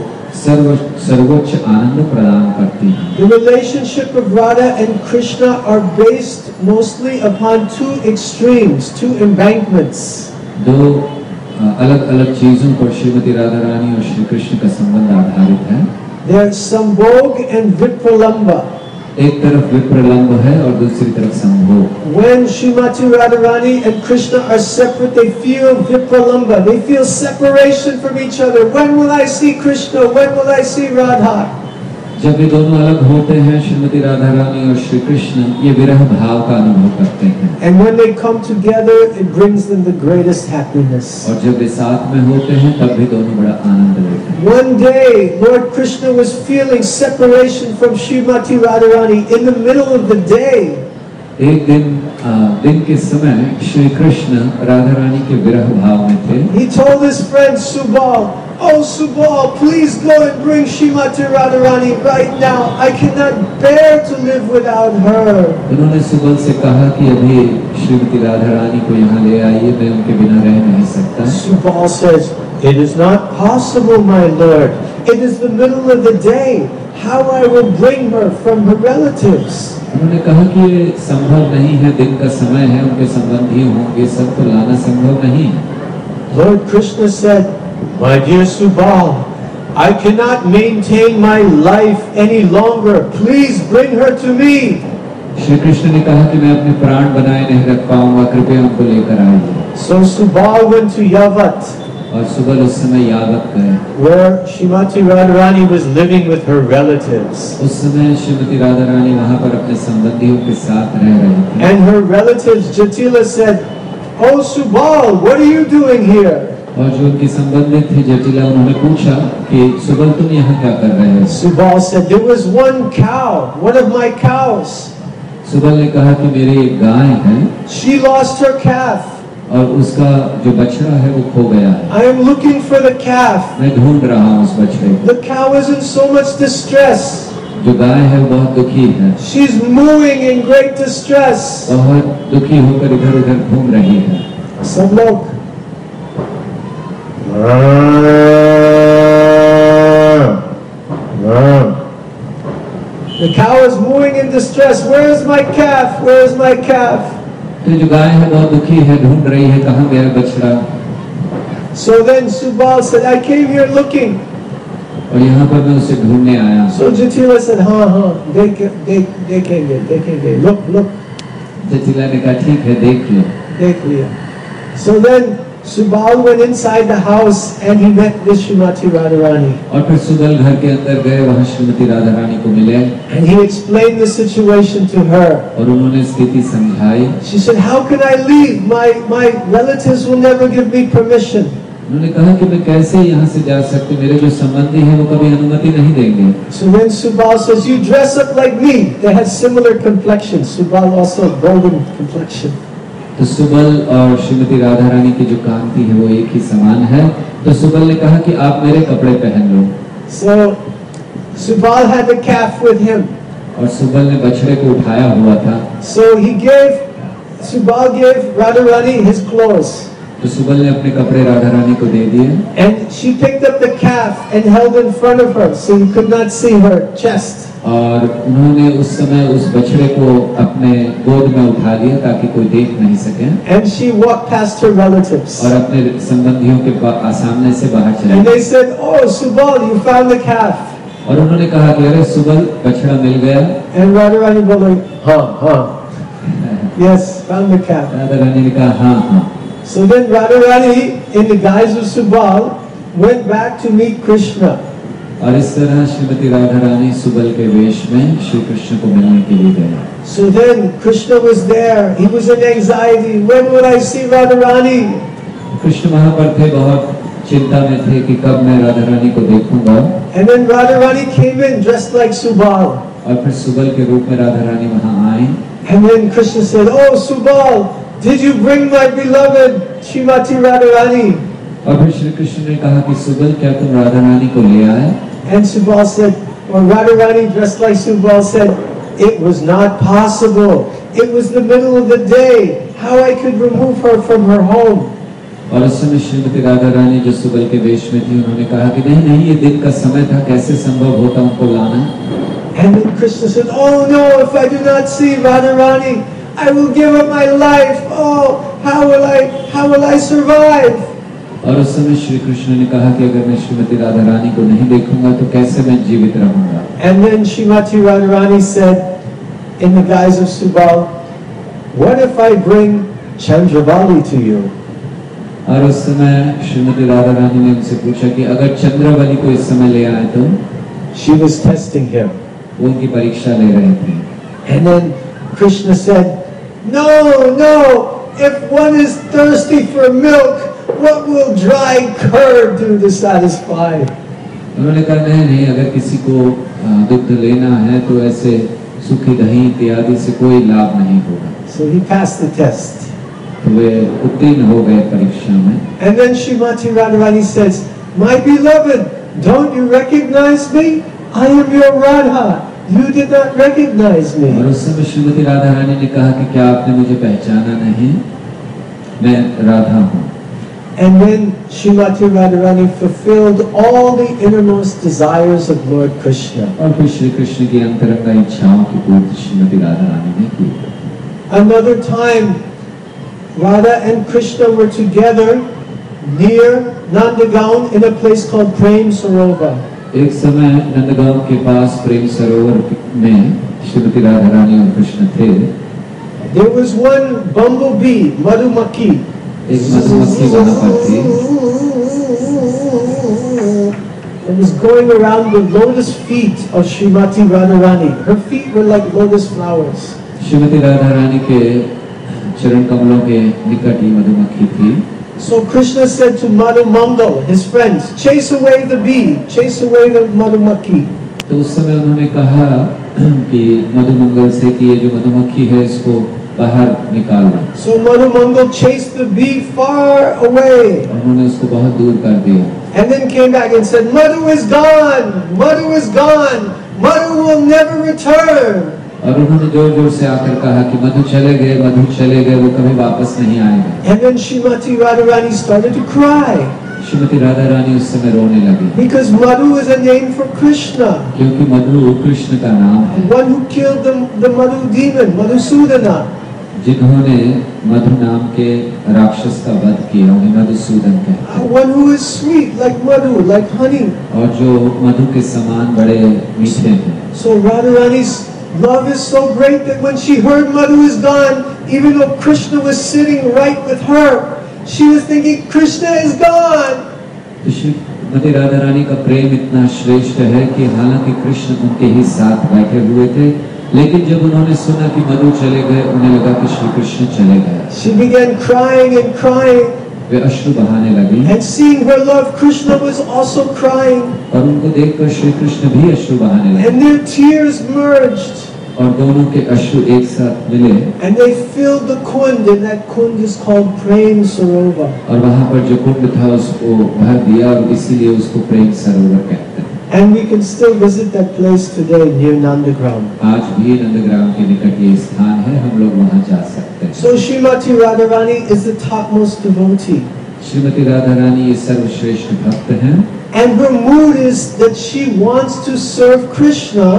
सर्वोच्च आनंद प्रदान करती हैं। The relationship of Radha and Krishna are based mostly upon two extremes, two embankments. दो अलग अलग चीजों पर श्रीमती राधा रानी और श्री कृष्ण का संबंध आधारित है। There's Sambhog and Vipralamba. एक तरफ विप्रलंब है और दूसरी तरफ संभोग। When Srimati Radharani and Krishna are separate, they feel Vipralamba. They feel separation from each other. When will I see Krishna? When will I see Radha? जब ये दोनों अलग होते हैं श्रीमती राधा रानी और श्री कृष्ण, ये विरह भाव का अनुभव करते हैं। And when they come together, it brings them the greatest happiness. और जब वे साथ में होते हैं तब भी दोनों बड़ा आनंद लेते हैं। One day, Lord Krishna was feeling separation from Srimati Radharani in the middle of the day. एक दिन के समय श्री कृष्ण राधा रानी के विरह भाव में थे। He told his friend Subal, "Oh Subal, please go and bring Srimati Radharani right now. I cannot bear to live without her." उन्होंने सुबल से कहा कि अभी श्रीमती राधा रानी को यहाँ ले आइए, मैं उनके बिना रह नहीं सकता। Subal says, "It is not possible, my lord. It is the middle of the day. How I will bring her from her relatives?" उन्होंने कहा कि ये संभव नहीं है, दिन का समय है, उनके संबंधी होंगे, सबको लाना संभव नहीं है। Lord Krishna said, "My dear Subal, I cannot maintain my life any longer. Please bring her to me." Shri Krishna ने कहा कि मैं अपने प्राण बनाए नहीं रख पाऊंगा, कृपया हमको लेकर आइए। So Subal went to Yavat, और सुबह उस समय यावत गए, where Srimati Radharani was living with her relatives. उस समय श्रीमती राधा रानी वहाँ पर अपने संबंधियों के साथ रह रही थी। And her relatives Jatila said, "Oh Subal, what are you doing here?" और जो उनकी संबंधित थी जटिला, उन्होंने पूछा कि सुबल तुम यहाँ क्या कर रहे हो? Subal said, "There was one cow, one of my cows. Subal ने कहा कि मेरी एक गाय है She lost her calf. और उसका जो बछड़ा है वो खो गया है। I am looking for the calf. मैं ढूंढ रहा हूँ उस बछड़े को। The cow is in so much distress. जो गाय है वो बहुत दुखी है, She's mooing in great distress." बहुत दुखी होकर इधर उधर घूम रही है। सब लोग The cow is mooing in distress. Where is my calf? Where is my calf? तो जो गाय है बहुत दुखी है, ढूंढ रही है कहाँ गया बछड़ा। So then Subal said, "I came here looking." और यहाँ पर मैं उसे ढूंढने आया। So Jatila said, हाँ, देखेंगे, look. जटिला ने कहा ठीक है, देख लो। देख लिया। So then Subal went inside the house and he met with Srimati Radharani. और फिर सुबल घर के अंदर गए, वहाँ श्रीमती राधा रानी को मिले And he explained the situation to her. और उन्होंने स्थिति समझाई। She said, "How can I leave? My relatives will never give me permission." उन्होंने कहा कि मैं कैसे यहाँ से जा सकती, मेरे जो संबंधी हैं वो कभी अनुमति नहीं देंगे। So then Subal says, "You dress up like me." They had similar complexions. Subal also golden complexion. तो सुबल और श्रीमती राधा रानी की जो कांति है वो एक ही समान है। तो सुबल ने कहा कि आप मेरे कपड़े पहन लो। So Subal had the calf with him. और सुबल ने बछड़े को उठाया हुआ था। So Subal gave Radharani his clothes. तो सुबल ने अपने कपड़े राधा रानी को दे दिए। And she picked up the calf and held in front of her, so you could not see her chest. और उन्होंने उस समय उस बछड़े को अपने गोद में उठा लिया ताकि कोई देख नहीं सके। And she walked past her relatives. और अपने संबंधियों के सामने से बाहर चली। And they said, "Oh Subal, you found the calf." और उन्होंने कहा कि अरे सुबल, बछड़ा मिल गया। And Radharani बोली, हाँ, yes, found the calf. Radha Rani ने कहा हाँ। So then Radharani, in the guise of Subal, went back to meet Krishna. और इस तरह श्रीमती राधा रानी सुबल के वेश में श्री कृष्ण को मिलने के लिए गए। So then Krishna was there. He was in anxiety. When will I see Radharani? Krishna वहाँ पर थे, बहुत चिंता में थे कि कब मैं राधा रानी को देखूंगा। And then Radharani came in dressed like Subal. और फिर सुबल के रूप में राधा रानी वहाँ आई। And then Krishna said, "Oh Subal, did you bring my beloved Srimati Radharani?" और फिर श्री कृष्ण ने कहा कि सुबल, क्या तुम राधा रानी को ले आए? And Subal said, or Radharani dressed like Subal said, "It was not possible. It was the middle of the day. How I could remove her from her home?" और उस समय श्रीमती राधा रानी जो सुबल के वेश में थी, उन्होंने कहा कि नहीं, ये दिन का समय था, कैसे संभव होता उनको लाना। And then Krishna said, "Oh no, if I do not see Radharani, I will give up my life. Oh, how will I survive?" और उस समय श्री कृष्ण ने कहा कि अगर मैं श्रीमती राधा रानी को नहीं देखूंगा तो कैसे मैं जीवित रहूंगा। And then Srimati Radharani said, in the guise of Subal, "What if I bring Chandravali to you?" और उस समय श्रीमती राधा रानी ने उनसे पूछा कि अगर चंद्रवली को इस समय ले आए तो? She was testing him. वो उनकी परीक्षा ले रहे थे। And then Krishna said, No, if one is thirsty for milk, what will dry curd do to satisfy? उन्होंने कहा नहीं, अगर किसी को दुग्ध लेना है तो ऐसे सूखी दही इत्यादि से कोई लाभ नहीं होगा। So he passed the test. तो वे उत्तीर्ण हो गए परीक्षा में। And then Srimati Radharani says, My beloved, don't you recognize me? I am your Radha. You did not recognize me. और उस समय श्रीमती राधा रानी ने कहा कि क्या आपने मुझे पहचाना नहीं? मैं राधा हूँ। And then Srimati Radharani fulfilled all the innermost desires of Lord Krishna. और फिर श्री कृष्ण की अंतरंग इच्छाओं की पूर्ति श्रीमती राधा रानी ने की। Another time, Radha and Krishna were together near Nandagaon in a place called Prem Sarovar. एक समय नंदगांव के पास प्रेम सरोवर में श्रीमती राधा रानी और कृष्ण थे। There was one bumblebee, Madhumaki. एक मधुमक्खी वहाँ पर थी। It was going around the lotus feet of Srimati Radharani. Her feet were like lotus flowers. Shrimati Radha Rani के चरण कमलों के निकट ही मधुमक्खी थी। So Krishna said to Madhu Mangal, his friends, chase away the bee, chase away the Madhumaki. तो उस समय उन्होंने कहा कि मधुमंगल से कि ये जो मधुमक्खी है इसको बाहर निकालो। So Madhu Mangal chased the bee far away. उन्होंने उसको बहुत दूर कर दिया। And then came back and said, Madhu is gone, Madhu is gone, Madhu will never return. और उन्होंने जोर जोर से आकर कहा कि मधु चले गए, वो कभी वापस नहीं आएंगे। And then Srimati Radharani started to cry. Shrimati Radha Rani उस समय रोने लगी। Because Madhu is a name for Krishna. क्योंकि मधु कृष्ण का नाम है। One who killed the Madhu demon, Madhusudana. जिन्होंने मधु नाम के राक्षस का वध किया उन्हें मधुसूदन कहते हैं। One who is sweet like Madhu, like honey. और जो मधु के समान बड़े मीठे हैं। So Radharani's love is so great that when she heard Madhu is gone, even though Krishna was sitting right with her, she was thinking Krishna is gone. तो श्रीमती राधा रानी का प्रेम इतना श्रेष्ठ है कि हालांकि कृष्ण उनके ही साथ बैठे हुए थे, लेकिन जब उन्होंने सुना कि मधु चले गए उन्हें लगा कि श्री कृष्ण चले गए। She began crying and crying. वे अश्रु बहाने लगी। And seeing her love, Krishna was also crying. और उनको देखकर श्री कृष्ण भी अश्रु बहाने लगे। And their tears merged. और दोनों के अश्रु एक साथ मिले। And they filled the kund, and that kund is called Prem Sarovar. और वहाँ पर जो कुंड था उसको भर दिया और इसीलिए उसको प्रेम सरोवर कहते हैं। And we can still visit that place today near Nandagram. आज भी नंदग्राम के निकट ये स्थान है, हम लोग वहाँ जा सकते हैं। So Srimati Radharani is the topmost devotee. Shrimati Radha Rani ये सर्वश्रेष्ठ भक्त हैं। And her mood is that she wants to serve Krishna.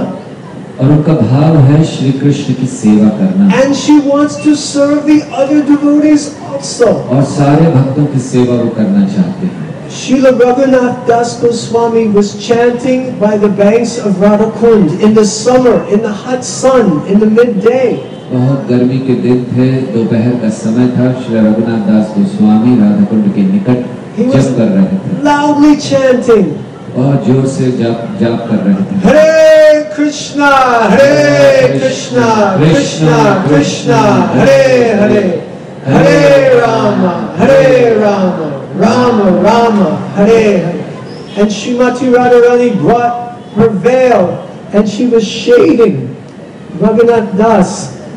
और उनका भाव है श्री कृष्ण की सेवा करना। And she wants to serve the other devotees also. और सारे भक्तों की सेवा वो करना चाहते हैं। Srila Raghunath Das Goswami was chanting by the banks of Radhakund in the summer, in the hot sun, in the midday. बहुत गर्मी के दिन थे, दोपहर का समय था। श्री रघुनाथ दास गोस्वामी राधाकुंड के निकट जप कर रहे थे। Loudly chanting. बहुत जोर से जाप कर रहे थे। Hare Krishna, Hare Krishna, Krishna Krishna, Hare Hare, Hare Rama, Hare Rama, Rama Rama, Hare Hare. And Srimati Radharani brought her veil and she was shading Raghunath Das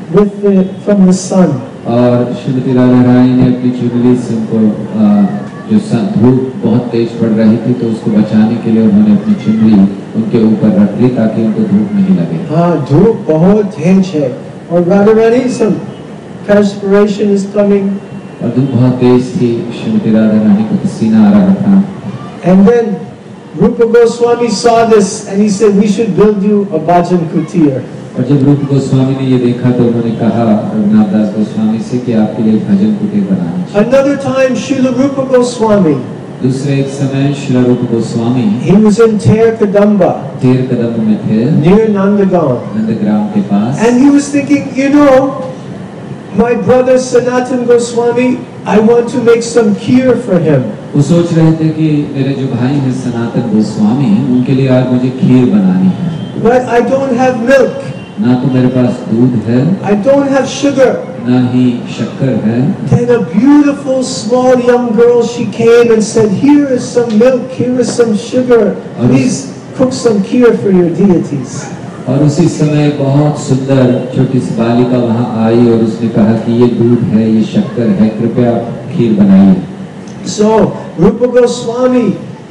from the sun. और श्रीमती राधा रानी ने अपनी चुनरी से उनको जो धूप बहुत तेज पड़ रही थी तो उसको बचाने के लिए उन्होंने अपनी चुनरी उनके ऊपर रख ली ताकि उनको धूप नहीं लगे। हाँ, धूप बहुत तेज है और Radha Rani some perspiration is coming. और धूप बहुत तेज थी, श्रीमती राधा रानी को पसीना आ रहा था। And then Rupa Goswami saw this and he said, we should build you a bhajan kutir. और जब रूप गोस्वामी ने ये देखा तो उन्होंने कहा रघुनाथ दास गोस्वामी से कि आपके लिए भजन कुटीर बनाना चाहिए। Another time, Srila Rupa Goswami. दूसरे एक समय श्री रूप Goswami He was in Ter Kadamba. तेर कदम में थे। Near Nandagaon. नंदग्राम के पास। And he was thinking, you know, my brother Sanatan Goswami, I want to make some kheer for him. वो सोच रहे थे कि मेरे जो भाई हैं सनातन गोस्वामी उनके लिए आज मुझे खीर बनानी है। But I don't have milk. ना तो मेरे पास दूध है, I don't have sugar. ना ही शक्कर है। Then a beautiful small young girl, she came and said, here is some milk, here is some sugar. Please cook some kheer for your deities. और उसी समय बहुत सुंदर छोटी सी बालिका वहाँ आई और उसने कहा कि ये दूध है, ये शक्कर है, कृपया खीर बनाइए। So Rupa Goswami,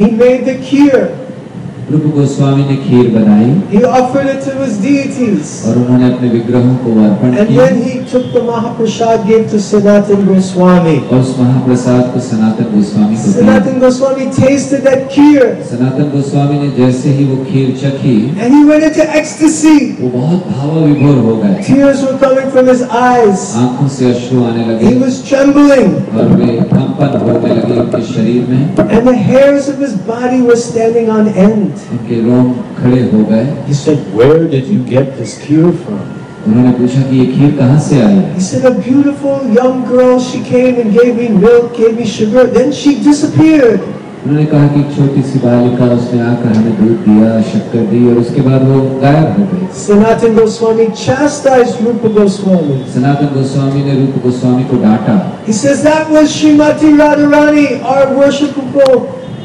He made the kheer. रूप गोस्वामी ने खीर बनाई He offered it to his deities. और उन्होंने अपने विग्रहों को अर्पण And किया then he took the Mahaprasad, gave to Sanatan Goswami. और उस महाप्रसाद को सनातन गोस्वामी को दिया। Sanatan Goswami tasted that kheer. Sanatan Goswami ने जैसे ही वो खीर चखी And he went into ecstasy. वो बहुत भावाविभोर हो गए, Tears were coming from his eyes. आंखों से अश्रु आने He लगे was trembling. और वे कंपन होने लगे उनके शरीर में, And the hairs of his body were standing on end. उनके रोम खड़े हो गए। He said, "Where did you get this kheer from?" उन्होंने पूछा कि ये खीर कहाँ से आई? He said, "A beautiful young girl, she came and gave me milk, gave me sugar, then she disappeared." उन्होंने कहा कि एक छोटी सी बालिका उसने आकर हमें दूध दिया, शक्कर दी और उसके बाद वो गायब हो गई। Sanatan Goswami chastised Rupa Goswami. Sanatan Goswami ने रूप गोस्वामी को डांटा। He says, "That was Srimati Radharani, our worshipable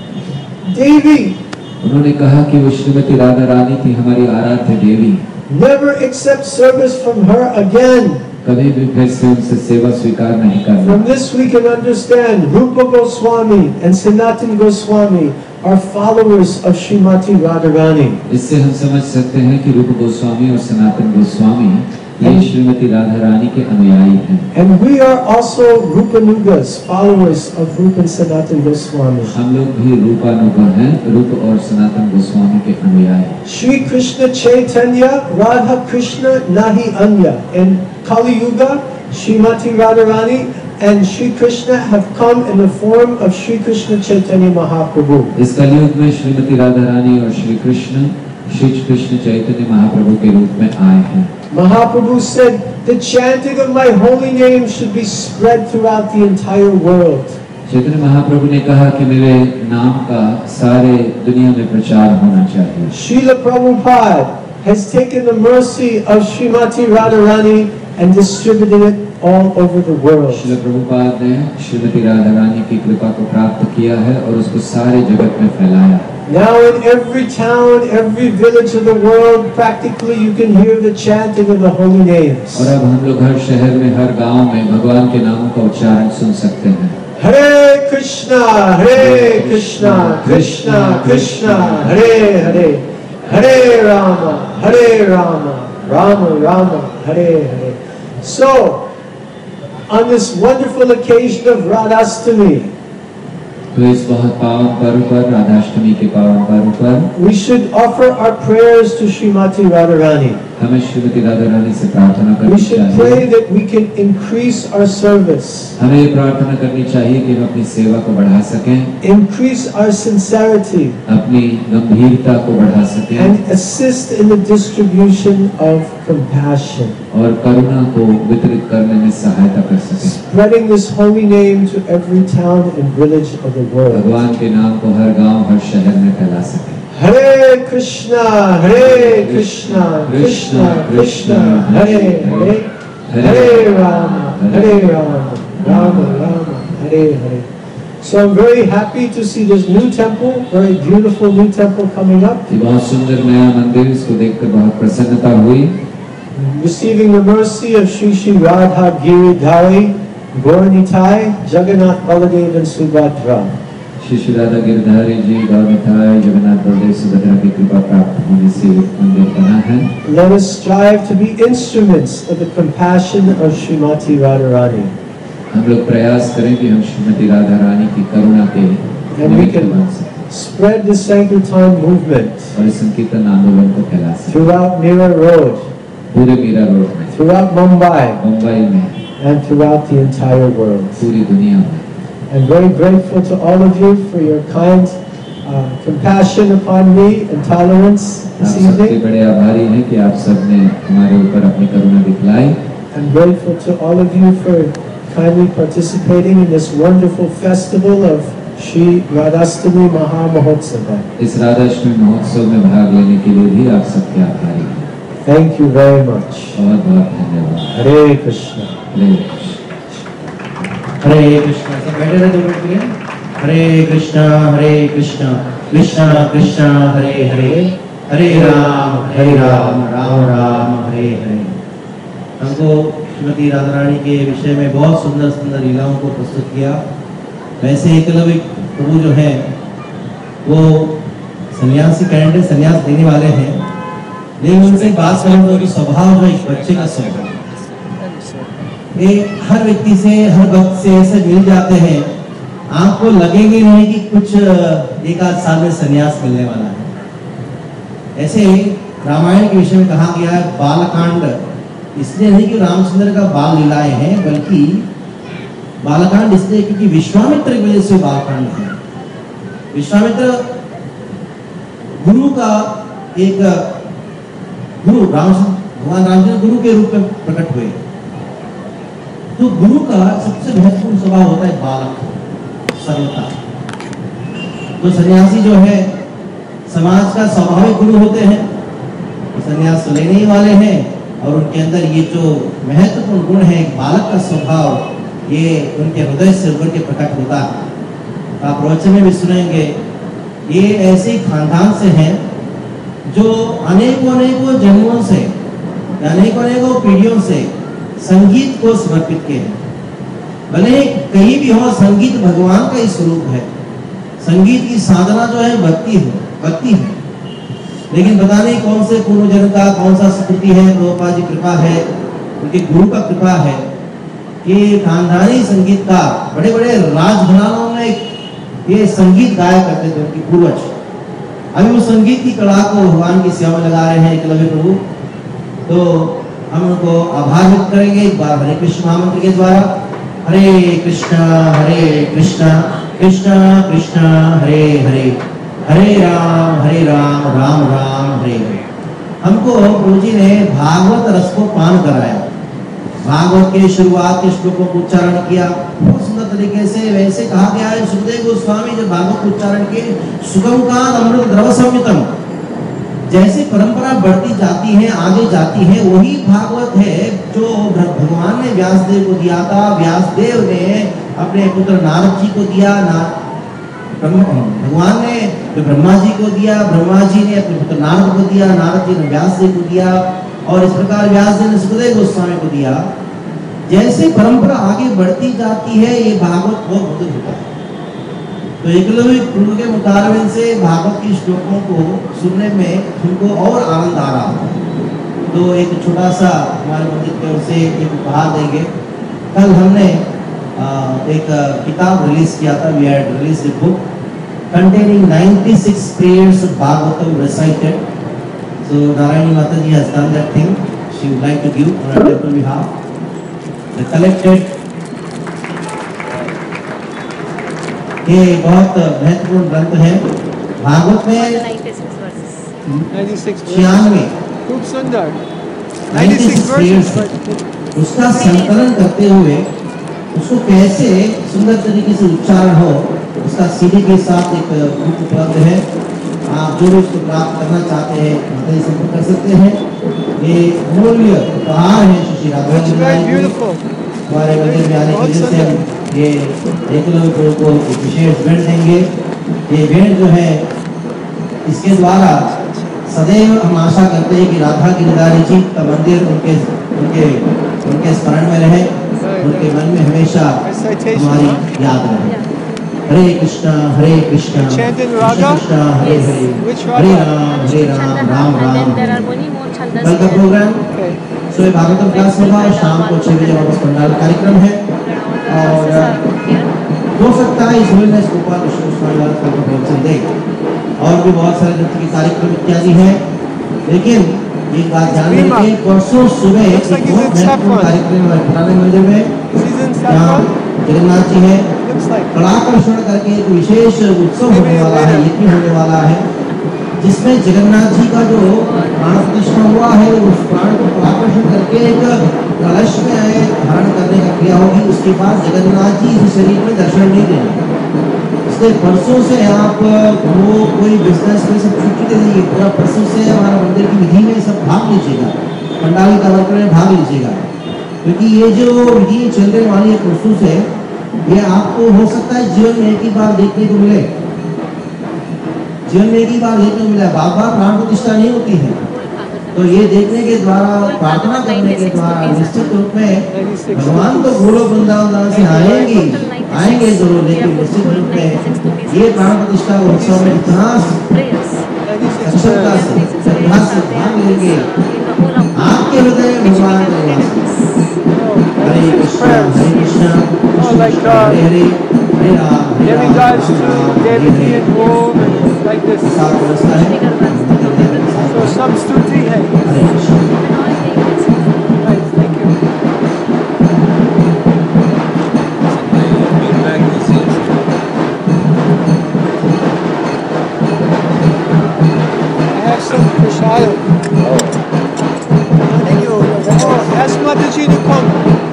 Devi. उन्होंने कहा कि वो श्रीमती राधा रानी थी, हमारी आराध्य देवी। Never accept service from her again." कभी भी फिर से उनसे सेवा स्वीकार नहीं करना। From this we can understand Rupa Goswami and Sanatan Goswami are followers of Srimati Radharani. इससे हम समझ सकते हैं कि रूप गोस्वामी और सनातन गोस्वामी ये श्रीमती राधा रानी के अनुयायी हैं। And we are also Rupanugas, followers of Rupa and Sanatan Goswami. हम लोग भी रूपानुग हैं, रूप और सनातन गोस्वामी के अनुयायी। Shri Krishna Chaitanya, Radha Krishna Nahi Anya. In Kali Yuga, Srimati Radharani and Shri Krishna have come in the form of Shri Krishna Chaitanya Mahaprabhu. इस कलयुग में श्रीमती राधा रानी और श्री कृष्ण चैतन्य महाप्रभु के रूप में आए हैं। Mahaprabhu said, "The chanting of my holy name should be spread throughout the entire world." Chaitanya Mahaprabhu ने कहा कि मेरे नाम का सारे दुनिया में प्रचार होना चाहिए। Srila Prabhupada has taken the mercy of Srimati Radharani and distributed it all over the world. Srila Prabhupada ने श्रीमती राधा रानी की कृपा को प्राप्त किया है और उसको सारे जगत में फैलाया। Now in every town, every village of the world, practically you can hear the chanting of the holy names. और अब हम लोग हर शहर में, हर गांव में भगवान के नामों का उच्चारण सुन सकते हैं। Hare Krishna, Krishna Krishna, Hare Hare, Hare Rama, Rama Rama, Hare Hare. So, on this wonderful occasion of Radhastami, तो इस बहुत पावन पर्व पर, राधाष्टमी के पावन पर्व पर, we should offer our prayers to Srimati Radharani. हमें श्रीमती राधा रानी से प्रार्थना We करनी should pray चाहिए। that we can increase our service, हमें ये प्रार्थना करनी चाहिए कि हम अपनी सेवा को बढ़ा सकें, increase our sincerity, अपनी गंभीरता को बढ़ा सकें and assist in the distribution of compassion, और करुणा को वितरित करने में सहायता कर सकें। spreading this holy name to every town and village of the world. भगवान के नाम को हर गांव, हर शहर में फैला सकें। Hare Krishna, Krishna Krishna, Hare Hare, Hare Rama, Rama Rama, Hare Hare. So I'm very happy to see this new temple, very beautiful new temple coming up. ये बहुत सुंदर नया मंदिर, इसको देखकर बहुत प्रसन्नता हुई। Receiving the mercy of Shri Radha Giridhari, Gauranitai, Jagannath Baladev and Subhadra. Shri Radha Girdhari जी, गौरनिताय, जगन्नाथ बलदेव सुभद्रा की कृपा प्राप्त होने से मंदिर बना है। Let us strive to be instruments of the compassion of Srimati Radharani. हम लोग प्रयास करें कि हम श्रीमती राधा रानी की करुणा के And we can spread the Sankirtan movement और इस संकीर्तन आंदोलन को फैला सकें throughout Mira Road, पूरे मीरा रोड में, throughout Mumbai, मुंबई में, and throughout the entire world. पूरी दुनिया में। I'm very grateful to all of you for your kind compassion upon me and tolerance आप this सबके evening. बड़े आभारी हैं कि आप सबने हमारे ऊपर अपनी करुणा दिखलाई। I'm grateful to all of you for kindly participating in this wonderful festival of Shri Radhastami Maha Mahotsava. इस राधाष्टमी महोत्सव में भाग लेने के लिए भी आप सबके आभारी हैं। Thank you very much. बहुत बहुत धन्यवाद। Hare Krishna. हरे कृष्ण। हरे कृष्णा। सब बैठे रहे 2 मिनट के लिए। हरे कृष्णा कृष्णा कृष्णा हरे हरे, हरे राम राम राम हरे हरे। हमको श्रीमती राधा रानी के विषय में बहुत सुंदर सुंदर लीलाओं को प्रस्तुत किया। वैसे एकलव्य प्रभु जो हैं वो सन्यासी कैंडिडेट सन्यास देने वाले हैं, लेकिन उनसे बात करें तो उनकी स्वभाव जो एक बच्चे का स्वभाव, ये हर व्यक्ति से हर वक्त से ऐसे मिल जाते हैं, आपको लगेंगे नहीं कि कुछ एक आध साल में सन्यास मिलने वाला है। ऐसे ही रामायण के विषय में कहा गया है बालकांड, इसलिए नहीं कि रामचंद्र का बाल लीलाएं हैं, बल्कि बालकांड इसलिए क्योंकि विश्वामित्र की वजह से बालकांड है। विश्वामित्र गुरु का एक गुरु भगवान रामचंद्र गुरु के रूप में प्रकट हुए। तो गुरु का सबसे महत्वपूर्ण स्वभाव होता है बालक, सरलता। तो सन्यासी जो है समाज का स्वाभाविक गुरु होते हैं, सन्यास तो लेने ही वाले हैं, और उनके अंदर ये जो महत्वपूर्ण गुण है बालक का स्वभाव, ये उनके हृदय से उभर के प्रकट होता है। आप प्रवचन में भी सुनेंगे, ये ऐसे खानदान से हैं जो अनेकों जन्मों से, अनेकों पीढ़ियों से संगीत को समर्पित किए हैं। भले कहीं भी हो, संगीत भगवान का ही स्वरूप है। संगीत की साधना जो है भक्ति है, लेकिन पता नहीं कौन से पूर्व जन्म का कौन सा स्मृति है, प्रभुपाद जी कृपा है, उनके गुरु का कृपा है कि खानदानी संगीत का बड़े बड़े राजघरानों में ये संगीत गाया करते थे उनके पूर्वज। अभी वो संगीत की कला को भगवान की सेवा में लगा रहे हैं एकलव्य प्रभु। तो हम उनको आभार व्यक्त करेंगे एक बार हरे कृष्ण महामंत्र के द्वारा। हरे कृष्णा कृष्णा कृष्णा हरे हरे, हरे राम राम राम हरे हरे। हमको प्रभु जी ने भागवत रस को पान कराया, भागवत के शुरुआत के श्लोकों को उच्चारण किया बहुत सुंदर तरीके से। वैसे कहा गया है सुखदेव गोस्वामी जब भागवत उच्चारण के सुगम का अमृत द्रव संयुतम, जैसे परंपरा बढ़ती जाती है आगे जाती है, वही भागवत है जो भगवान ने व्यासदेव को दिया था। व्यासदेव ने अपने पुत्र नारद जी को दिया, भगवान ने जो ब्रह्मा जी को दिया, ब्रह्मा जी ने अपने पुत्र नारद को दिया, नारद जी ने व्यासदेव को दिया, और इस प्रकार व्यासदेव ने सुखदेव गोस्वामी को दिया। जैसे परंपरा आगे बढ़ती जाती है ये भागवत बहुत मधुर होता है। तो एकलव्य प्रभु के मुताबिक से भागवत के श्लोकों को सुनने में तुमको और आनंद आ रहा है। तो एक छोटा सा हमारे मंदिर की ओर से एक उपहार देंगे। कल हमने एक किताब रिलीज किया था, we had released a book containing 96 prayers of Bhagavatam recited. So Narayani Mataji has done that thing. She would like to give on our temple behalf. The collected, ये बहुत महत्वपूर्ण ग्रंथ है भागवत में 96 खूब सुंदर 96 prayers, उसका संकलन करते हुए उसको कैसे सुंदर तरीके से उच्चारण हो, उसका सीडी के साथ एक बुक उपलब्ध है। आप जो भी उसको प्राप्त करना चाहते हैं हमें संपर्क कर सकते हैं। ये मूल्य उपहार है श्री राघव जी हमारे मंदिर में आने की वजह से हम ये एकलव्य प्रभु को एक विशेष भेंट देंगे। ये भेंट जो है इसके द्वारा सदैव हम आशा करते हैं कि राधा गिरिधारी जी का मंदिर उनके स्मरण में रहे, उनके मन में हमेशा हमारी याद रहे। हरे कृष्णा कृष्णा कृष्णा हरे हरे, हरे राम राम राम। कल का प्रोग्राम सुबह भागवतम क्लास होगा, शाम को 6 बजे वापस पंडाल कार्यक्रम है। और हो सकता है इस महीने गोपाल कृष्ण गोस्वामी वाला कल का प्रवचन दे, और भी बहुत सारे नृत्य के कार्यक्रम इत्यादि है। लेकिन एक बात ध्यान रखिए, परसों सुबह एक बहुत महत्वपूर्ण कार्यक्रम हमारे पुराने मंदिर में जहाँ जगन्नाथ जी है, कलाकर्षण करके एक विशेष उत्सव होने वाला है, यज्ञ होने वाला है, जिसमें जगन्नाथ जी का जो प्राण प्रतिष्ठा हुआ है उस प्राण को कलाकर्षण करके एक कलश में धारण करने का क्रिया होगी। उसके बाद जगन्नाथ जी इस शरीर में दर्शन नहीं देंगे। इसलिए परसों से आप वो कोई बिजनेस में सब छुट्टी दे दीजिए, पूरा परसों से हमारा मंदिर की विधि में सब भाग लीजिएगा, पंडाल कार्यक्रम में भाग लीजिएगा, क्योंकि ये जो विधि चलने वाली है परसों से, ये आपको हो सकता है जीवन में एक ही बार देखने को मिले, जीवन में एक ही बार देखने को मिला। बार बार प्राण प्रतिष्ठा नहीं होती है, तो ये देखने के द्वारा, प्रार्थना करने के द्वारा निश्चित रूप में भगवान तो गोलोक वृंदावन से आएंगे जरूर, लेकिन निश्चित रूप में ये प्राण प्रतिष्ठा उत्सव में इतना सक्षमता से श्रद्धा से भाग लेंगे, आपके हृदय में भगवान का निवास। हरे कृष्णा कृष्णा हरे हरे, हरे Ram Demigods to Devaki and Om and like this. So some stuti hai. Right, thank you. I have some prashadam. Thank you. Oh, ask Mataji to come.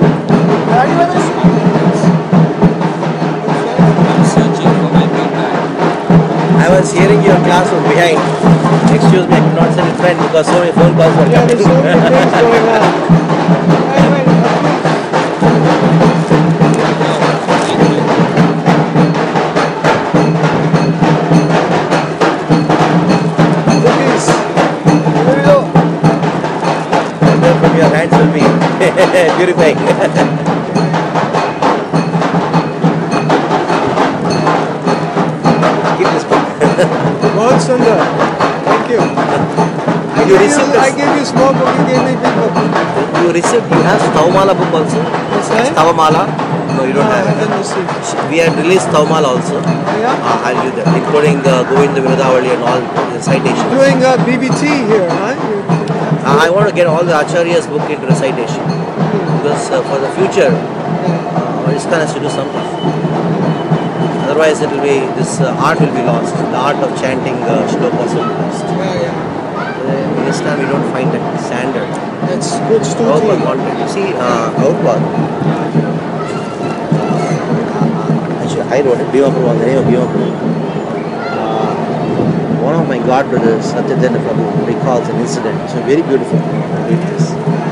I was hearing your class from behind. Excuse me, I could not send it friend because so many phone calls were Yeah, coming. there's so many things going on. From your hands will be purifying. Keep this book. Bahut sundar. Thank you. I gave you small book, you gave me big book. You have Stavamala book also? What's that? Stavamala? No, you don't I have it. haven't received. We had released Stavamala also. Yeah? I'll give that, including Govinda Viradavali and all the citations. Doing BBT here, huh? I want to get all the Acharya's book into recitation because for the future, ISKCON has to do something. Otherwise, it will be this art will be lost. The art of chanting shlokas will be lost. In ISKCON, we don't find that standard. That's good Prabhupada stuti. wanted. You see, Prabhupada. Actually, I wrote it. Bhima Prabhu, the name of Bhima Prabhu. One of my god brothers, Satyadena Prabhu, recalls an incident. It's very beautiful. Read this.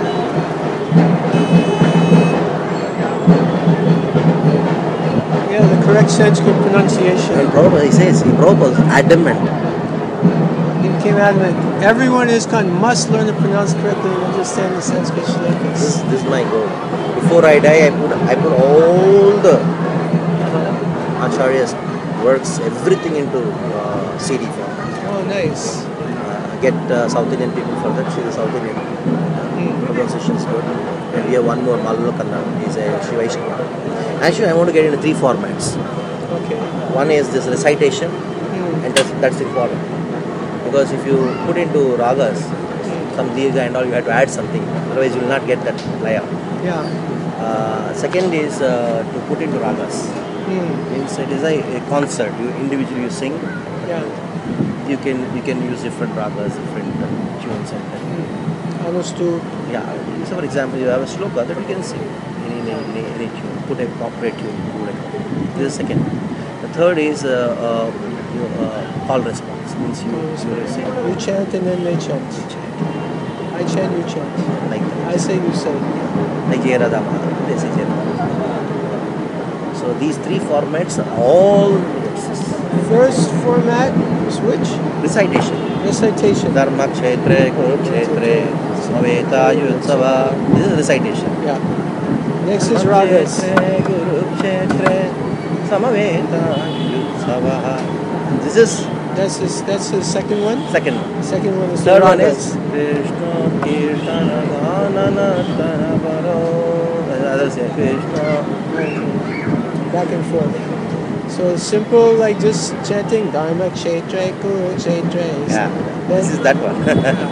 Yeah, the correct Sanskrit pronunciation. And Prabhupada, he says, Prabhupada is adamant. He came adamant. Everyone in ISKCON must learn to pronounce correctly and understand the Sanskrit shlokas. This is my goal. Before I die, I put all the Acharya's works, everything into CD form. Oh, nice. Get South Indian people for that. See the South Indian pronunciation is good. And we have one more, Malula Kannada. He's a Shivaishkara. Actually, I want to get into 3 formats. Okay. One is this recitation, and that's important. Because if you put into ragas, some dirgha and all, you have to add something. Otherwise, you will not get that laya. Yeah. Second is to put into ragas. Means it is a concert. You individually you sing. Yeah. You can use different ragas, different tunes and Understood. yeah. So for example, you have a shloka that you can sing in any tune. Put a appropriate tune. This is the second. The third is call response. Means you sing. You chant and then they chant. I chant, you chant. Like that. I say, you say. Like Jai Radha Madhava. They say Jai Radha Madhava. So these 3 formats are all exist. First format is which? Recitation. Recitation. Dharma Kshetre, Kurukshetre, Samaveta Yutsava. This is recitation. Yeah. Next is ragas. Kurukshetre, Samaveta Yutsava. This is That's the second one. second one. Second one is Third the one ragas. is Krishna Kirtana Ganana Tanavaro. Others say Krishna. Back and forth. So it's simple, like just chanting Dharma Kshetra Kurukshetra. Yeah, this is that one.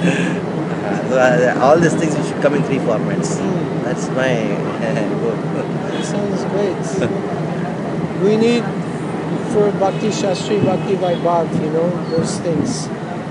All these things should come in 3 formats. That's my goal. That sounds great. We need for Bhakti Shastri, Bhakti Vaibhav, those things.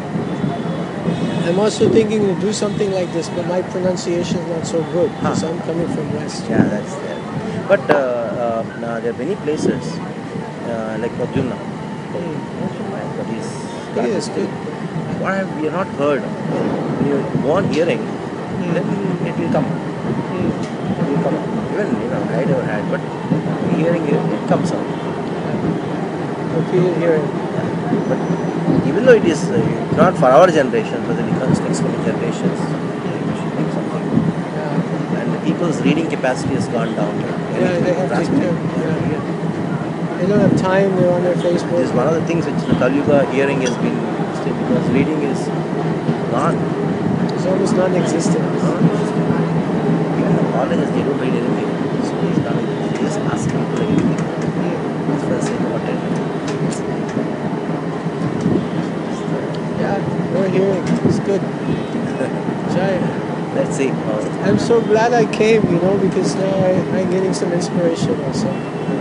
I'm also thinking to do something like this, but my pronunciation is not so good because I'm coming from West. Yeah, that's there. But there are many places like Pradyumna. But He is good. What we have not heard, when you go on hearing, then it will come. It will come. Even I never had, but hearing it comes out. Repeated hearing. But even though it is not for our generation, but then it comes next many generations, people's reading capacity has gone down. Yeah, they have to. Yeah. They don't have time. They're on their Facebook. This is one of the things which the Kali Yuga hearing has been still, because reading is gone. It's almost non-existent. Colleges, they don't read anything. So it's done. They just ask people like anything. It's first important. Yeah, we're hearing. It's good. Jai. Let's see. I'm so glad I came, because now I'm getting some inspiration also.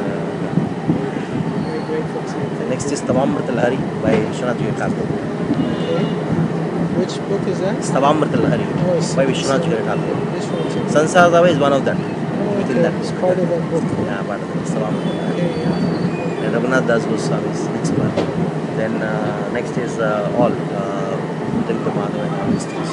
Very grateful to you. The next is Stavamrita Lahari by Vishwanath Jayar Thakur. Okay. Which book is that? Stavamrita Lahari Oh, by Vishwanath Jayar Thakur. This one too. Sansar Dava is one of them. Oh, Within okay. that. It's part of that book. Yeah, part of it. Stavamrita Lahari. Okay, yeah. And Raghunath Das Goswami's next one. Then next is all Dilka Madhav and all these things.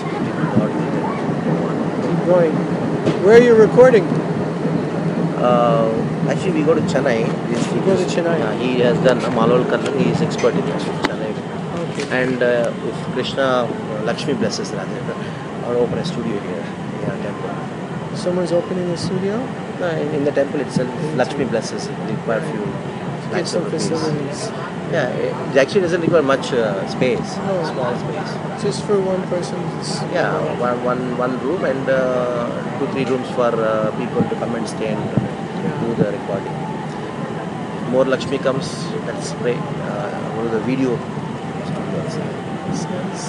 Keep going. Where are you recording? Actually, we go to Chennai. You go to Chennai? Yeah, he has done Malol Karnan. He is expert in that. Chennai. Okay. And if Krishna Lakshmi blesses rather, or open a studio here in our temple. Someone's opening a studio? In the temple itself, Lakshmi blesses. It requires few Get lakhs some of rupees. facilities. Yeah, it actually doesn't require much space. No. Small space. Just for one person. Yeah, one room and 2-3 rooms for people to come and stay and do the recording. More Lakshmi comes, that's great. One of the video studios. It's nice.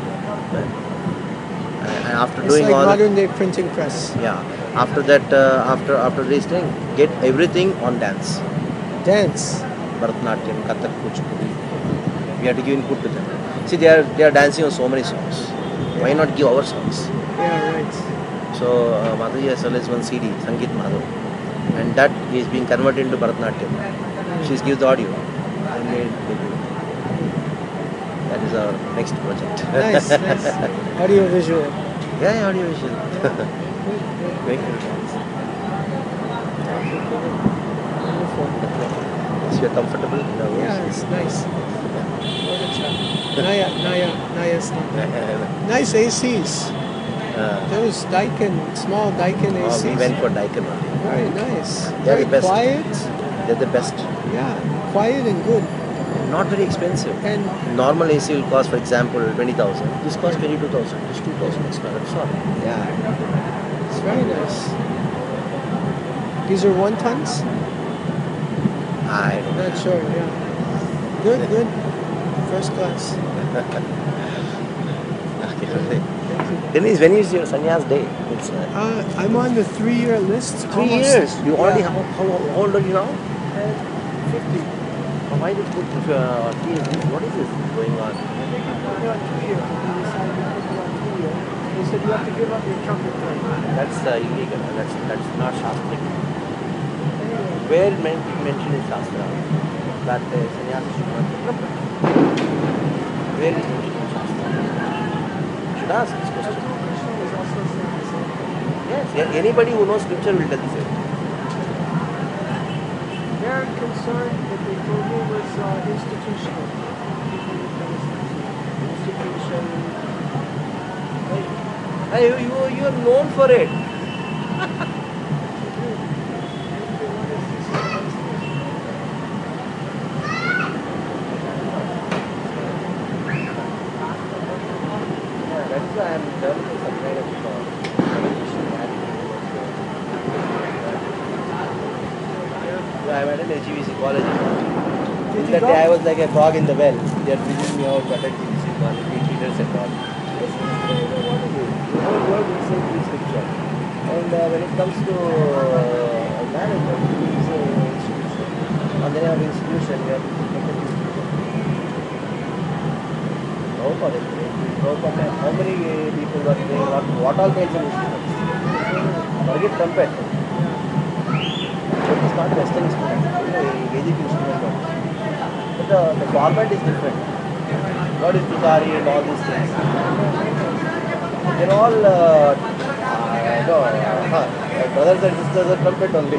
And after It's doing like all modern day printing press. yeah, after that, after this thing, get everything on dance. Dance. Bharatanatyam, Kathak, Kuchipudi. We have to give input to them. See, they are dancing on so many songs. Why not give our songs? Yeah, right. So Madhavi has released one CD, Sangeet Madhav, and that is being converted into Bharatanatyam. She gives the audio. And that is our next project. Nice, nice. Audio visual. Yeah, audio visual. Very good. Wonderful. So you're comfortable in the Yeah, it's nice. Naya stuff. Nice ACs. Those Daikin, small Daikin ACs. We went for Daikin only. Very nice. They're Very the best. quiet. They're the best. Yeah, quiet and good. Not very expensive. And Normal AC will cost, for example, 20,000. This costs 22,000. Just 2,000 extra. That's all. yeah, it's very nice. These are 1 tons? I don't know. Not sure, yeah. Good, good. First class. Okay. Denise, when is your sannyas day? It's I'm on the 3-year list. 3 almost. years. You already, Yeah. how old are you now? 50. Why did you put what is this going on? They said you have to give up your trumpet thing. That's illegal. That's not Shastric. Where mentioned in Shastra that sannyas should not be trumpet? Where is it mentioned in Shastra? You should ask this question. Yes, anybody who knows scripture will tell the same. Their concern that they told me was institutional. Institution. Hey, you are known for it. That is why I am developing some kind of I went to HEVC college. Did you That go? day I was like a frog in the well. They are bringing me out to attend HEVC college, teachers and all. The whole world is in this picture. And when it comes to management, it is an institution. On the name of institution, we have to make an institution. How many people were there? What all kinds of instruments? Forget trumpet. But it's not Western instrument, Vedic instrument. But the format is different. What is Tutari and all these things? They're all brothers and sisters are trumpet only.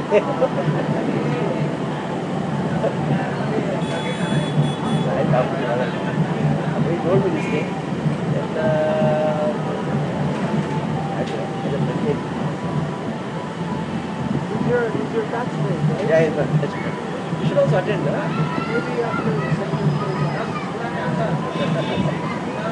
I talked to another. Somebody told me this thing. And I don't know, your catchphrase, right? Yeah, it's a catchment. You should also attend, huh? Maybe after the second or third.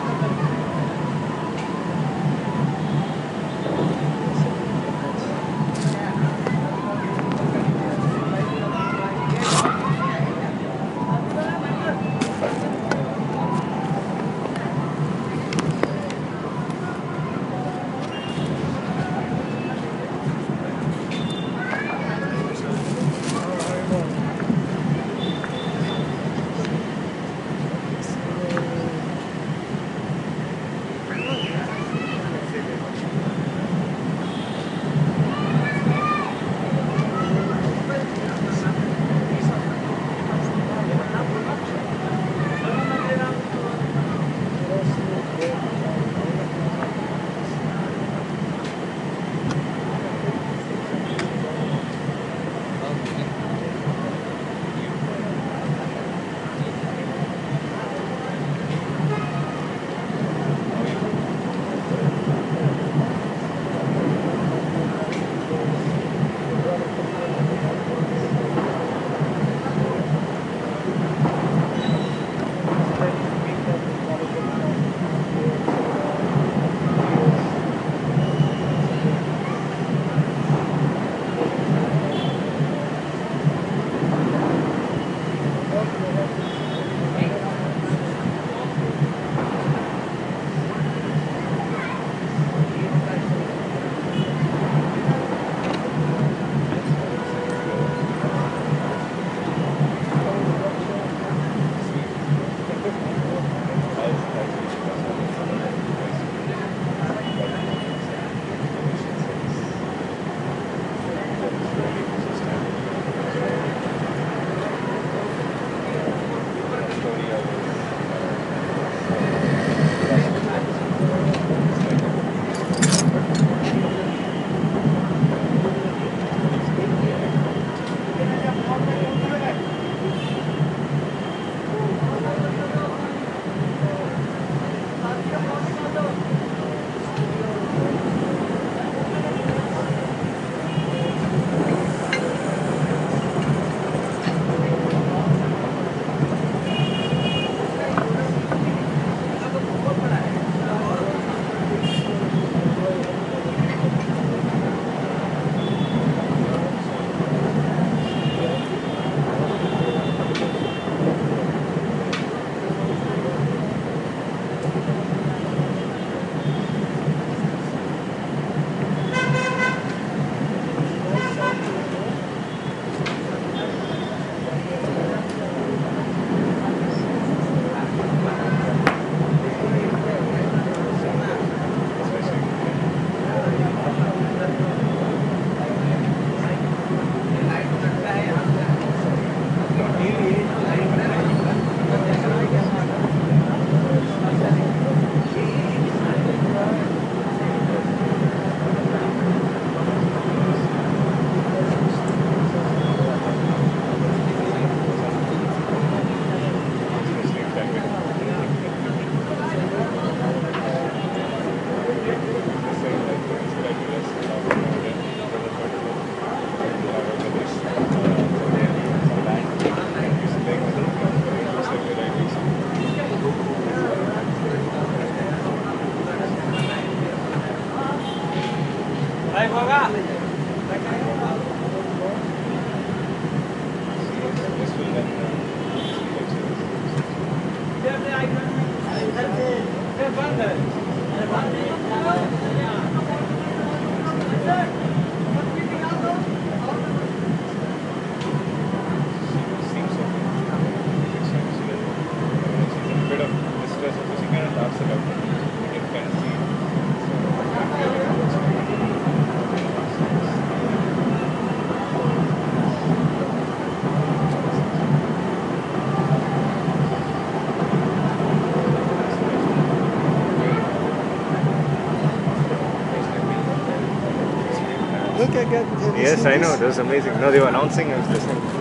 Look, I got. Yes, I know. That was amazing. No, they were announcing. I was listening. Yeah,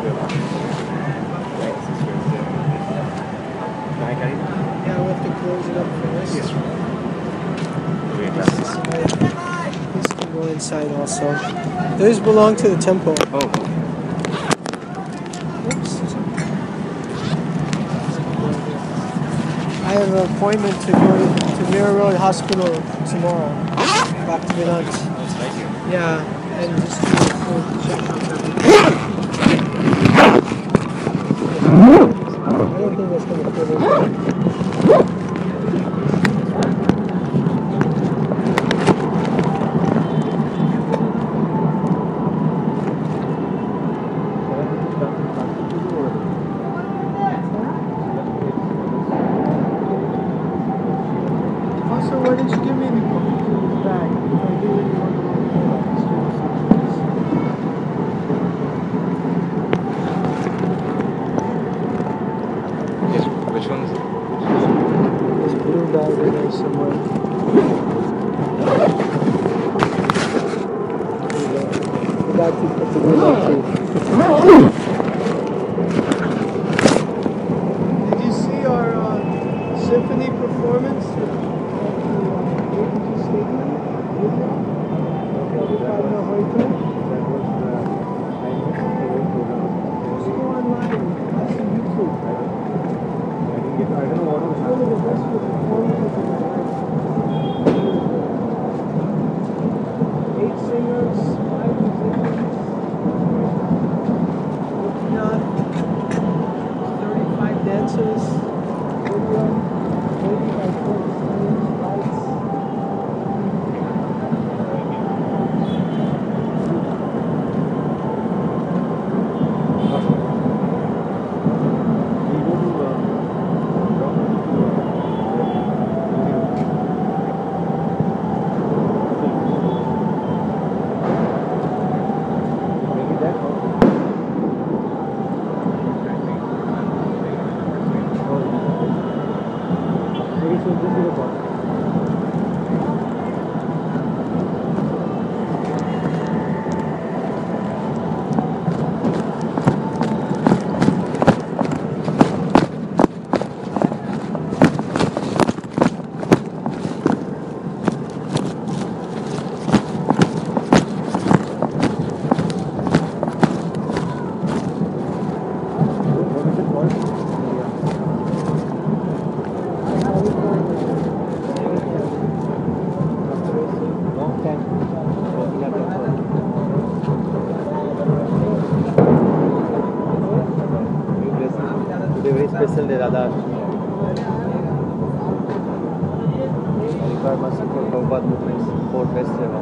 we'll have to close it up for this. Yes. This can go in inside also. Those belong to the temple. Oh. Oops. I have an appointment to go to Mirror Road Hospital tomorrow. Back to Milan. That's nice. Yeah, and just do a full checkup. I don't think that's going to fit in. Also, why didn't you give me the bag? If I do it, you want to Yes. Which one's? There's a blue bag in there somewhere. That's a good bag too. Did you see our symphony performance at the APG Stadium? Just go online. That's on YouTube. I don't know what was One of the best performances in my life. 8 singers, 5 musicians, looking up, 35 dancers, video, 35 stage lights. Very special day, Radha. Requirements for Prabhupada movements, Fort West Seva.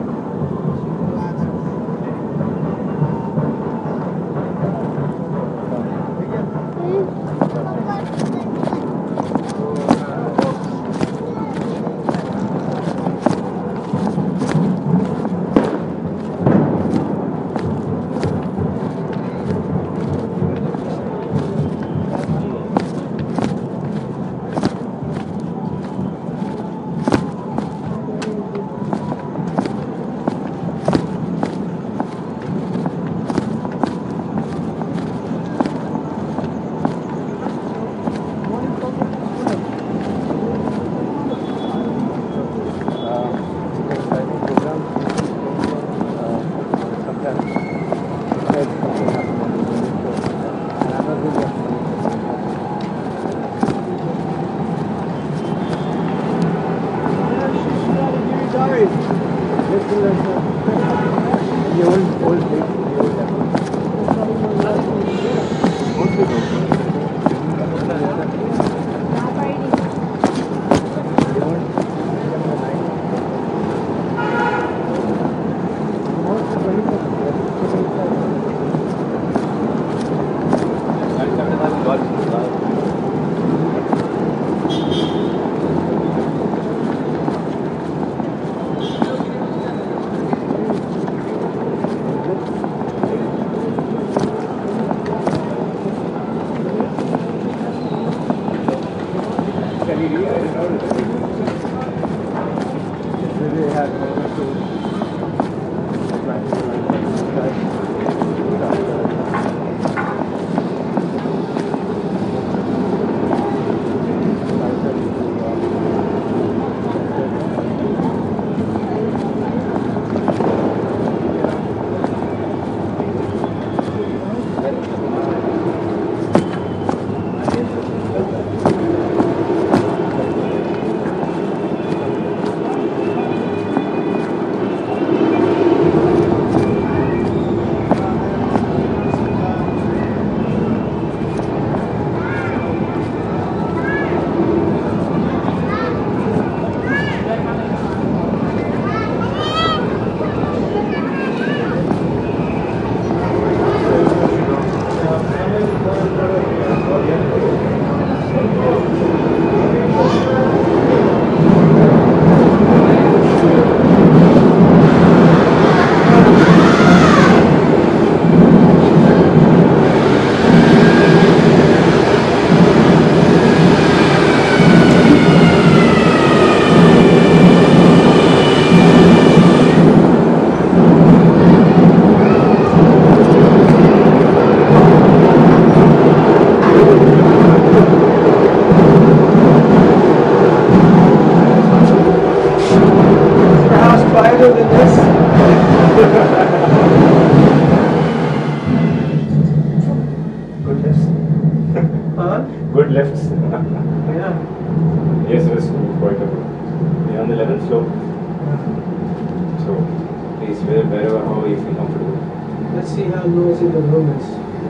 lifts. Yeah. Yes, it is quite a bit. We're on the 11th floor. So please, wherever, however you feel comfortable. Let's see how noisy the room is.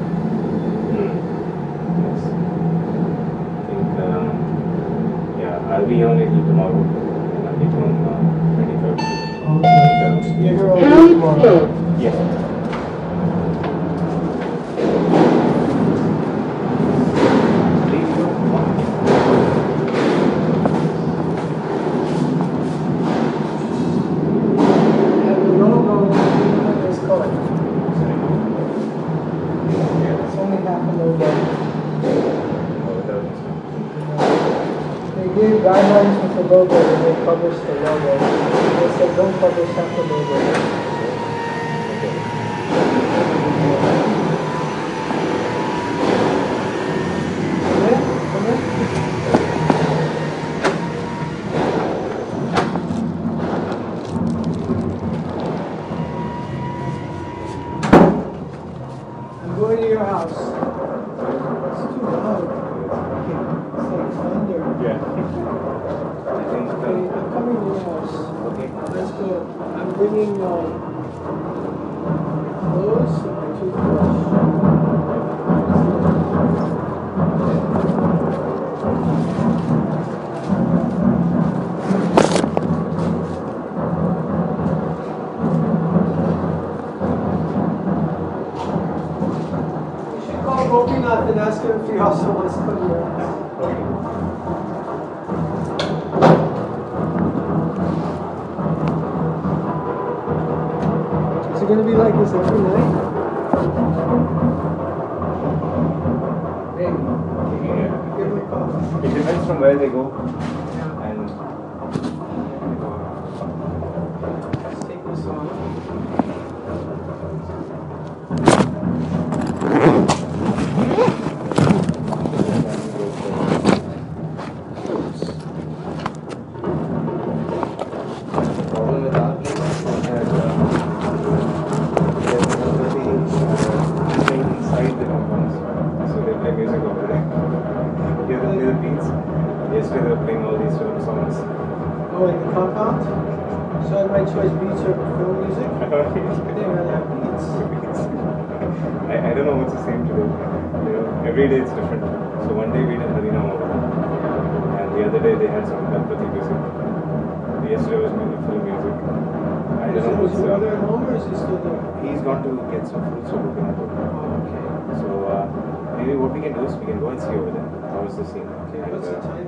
Yes. I think, yeah, I'll be on it tomorrow. And I'll be on 23rd. Okay. You're here all day tomorrow. Yeah. And the logo is colored. It's only half a logo. They gave guidelines with the logo when they published the logo. They said don't publish half the logo. I'm going to your house. It's too loud. Okay, it's like thunder. Yeah. I think, Okay, I'm coming to your house. okay. Let's go. I'm bringing clothes and my toothbrush. You should call Gopinath and ask him if he also wants to come to your house. Is it going to be like this every night? Maybe. Yeah. Give him a call. It depends from where they go. And Let's take this off. the problem with our place is that there's nobody playing inside the compounds. So they play music over there. Hear the beats. Yesterday they were playing all these film songs. Oh, in the compound? So I might choose beats or film music? They rather have beats. I don't know what's the same today. You know, every day it's different. So one day we did Harinam over there. And the other day they had some Ganpati music. Yesterday was film music. I don't know Is what's your brother at home or is he still there? He's gone to get some fruits or coconut. Oh, okay. So maybe what we can do is we can go and see over there. How is the scene? Okay, what's the time?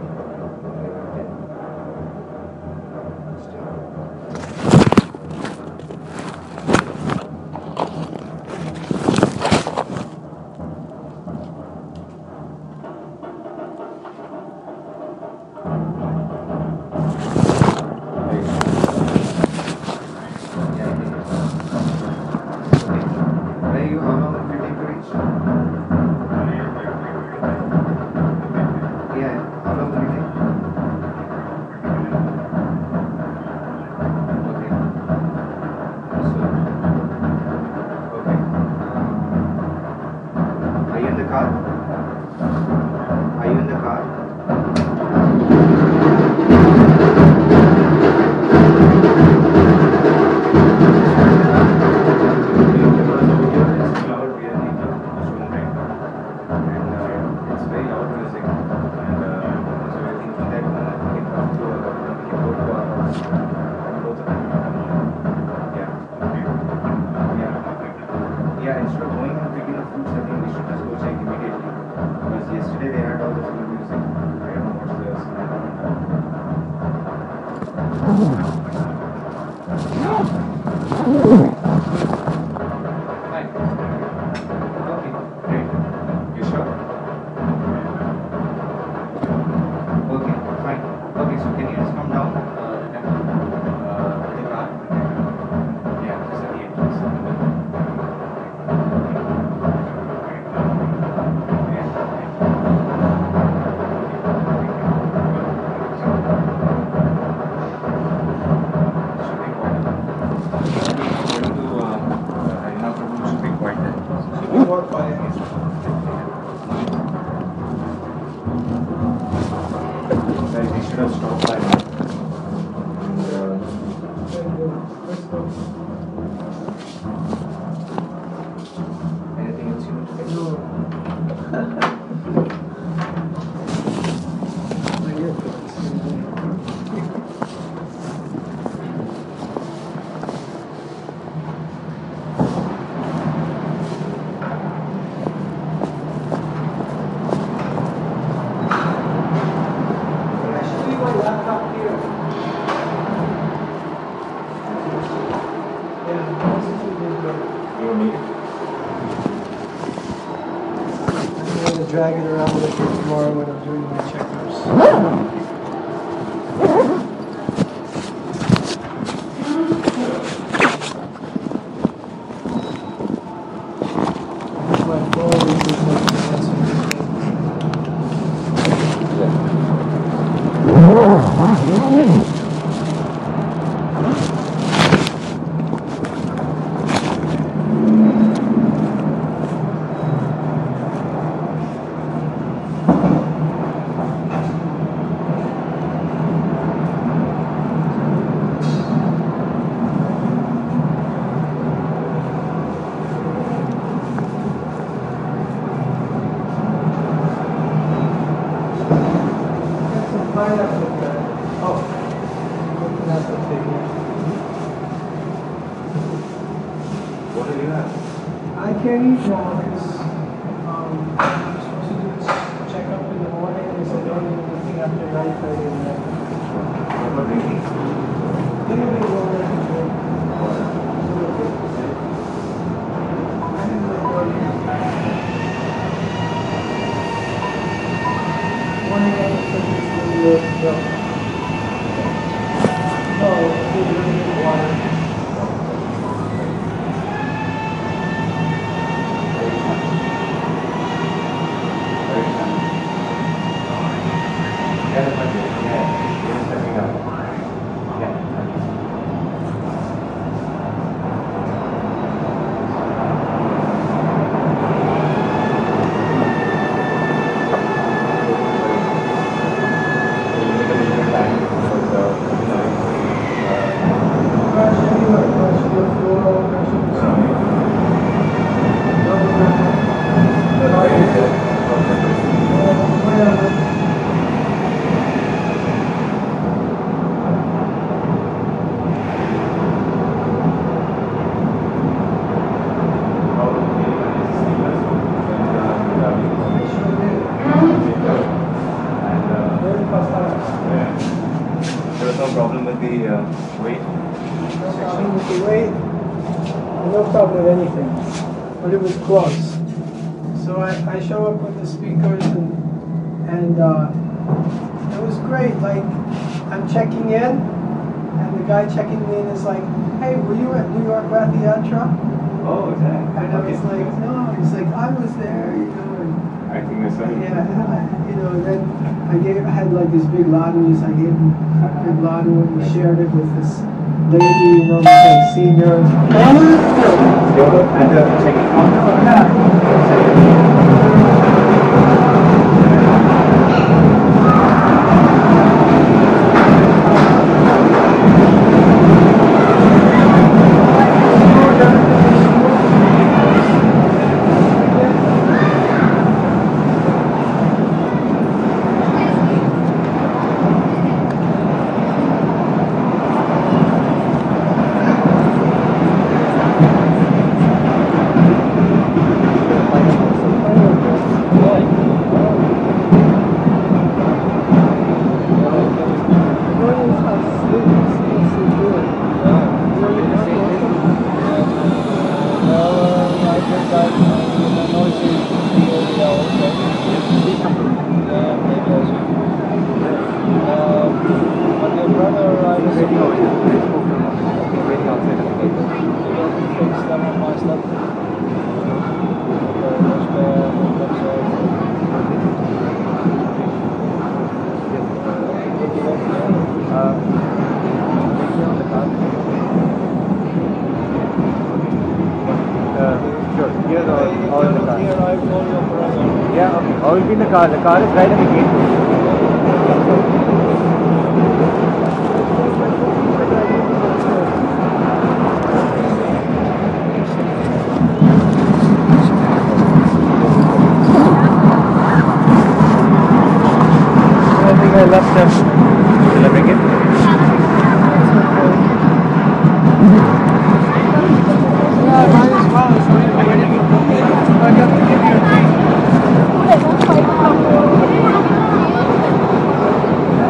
Where are you? How long will it take to reach? Yeah, how long will it take? Okay. So, okay. Are you in the car? Are you in the car? Yeah, instead of going and picking the fruits, I think we should just go check immediately. Because yesterday they had all the food music. I don't know what's the Fine. Okay, great. You sure? Okay, fine. Okay, so can you just come down the temple with the car? Yeah, just at the entrance. drag it around with me tomorrow when I'm doing my checkups. My phone is What do you have? I can't eat now because I'm supposed to do this checkup in the morning and so don't eat anything after 9:30 at night. What do you eat? Little bit water and drink. Little bit. I didn't like water. One of the things is milk. Oh, you drink water. There was no problem with the weight? No problem with the weight, no problem with anything, but it was close. So I show up with the speakers and it was great. Like I'm checking in and the guy checking me in is like, hey, were you at New York Rath Yatra? Oh, exactly. And I was like, no, he's like, I was there, you know. And I think that's right. yeah, you know, then I had like this big ladoos, I gave him a big ladoo and we shared it with this lady, you know, like senior. You're at the checking counter? Yeah. Yeah, okay. I will be in the car. The car is right at the gate. I think I left them. Shall I bring it? Yeah, might as well. It's really I got to give you a drink.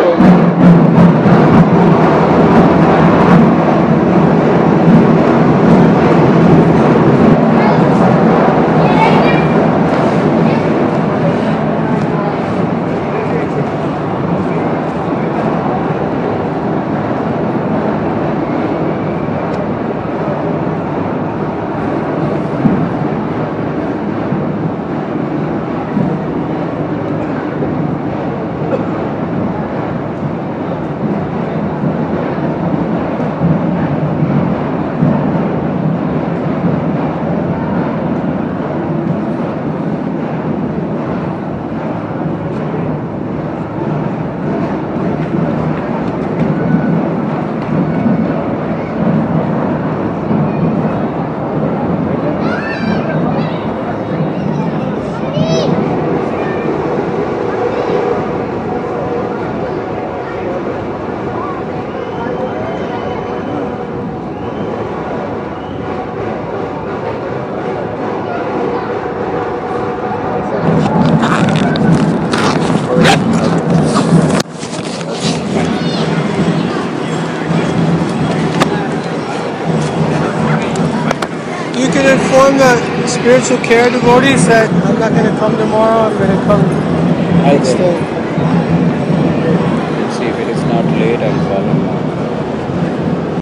You can inform the spiritual care devotees that I'm not going to come tomorrow, I'm going to come next day. See if it is not late, I'll call him now.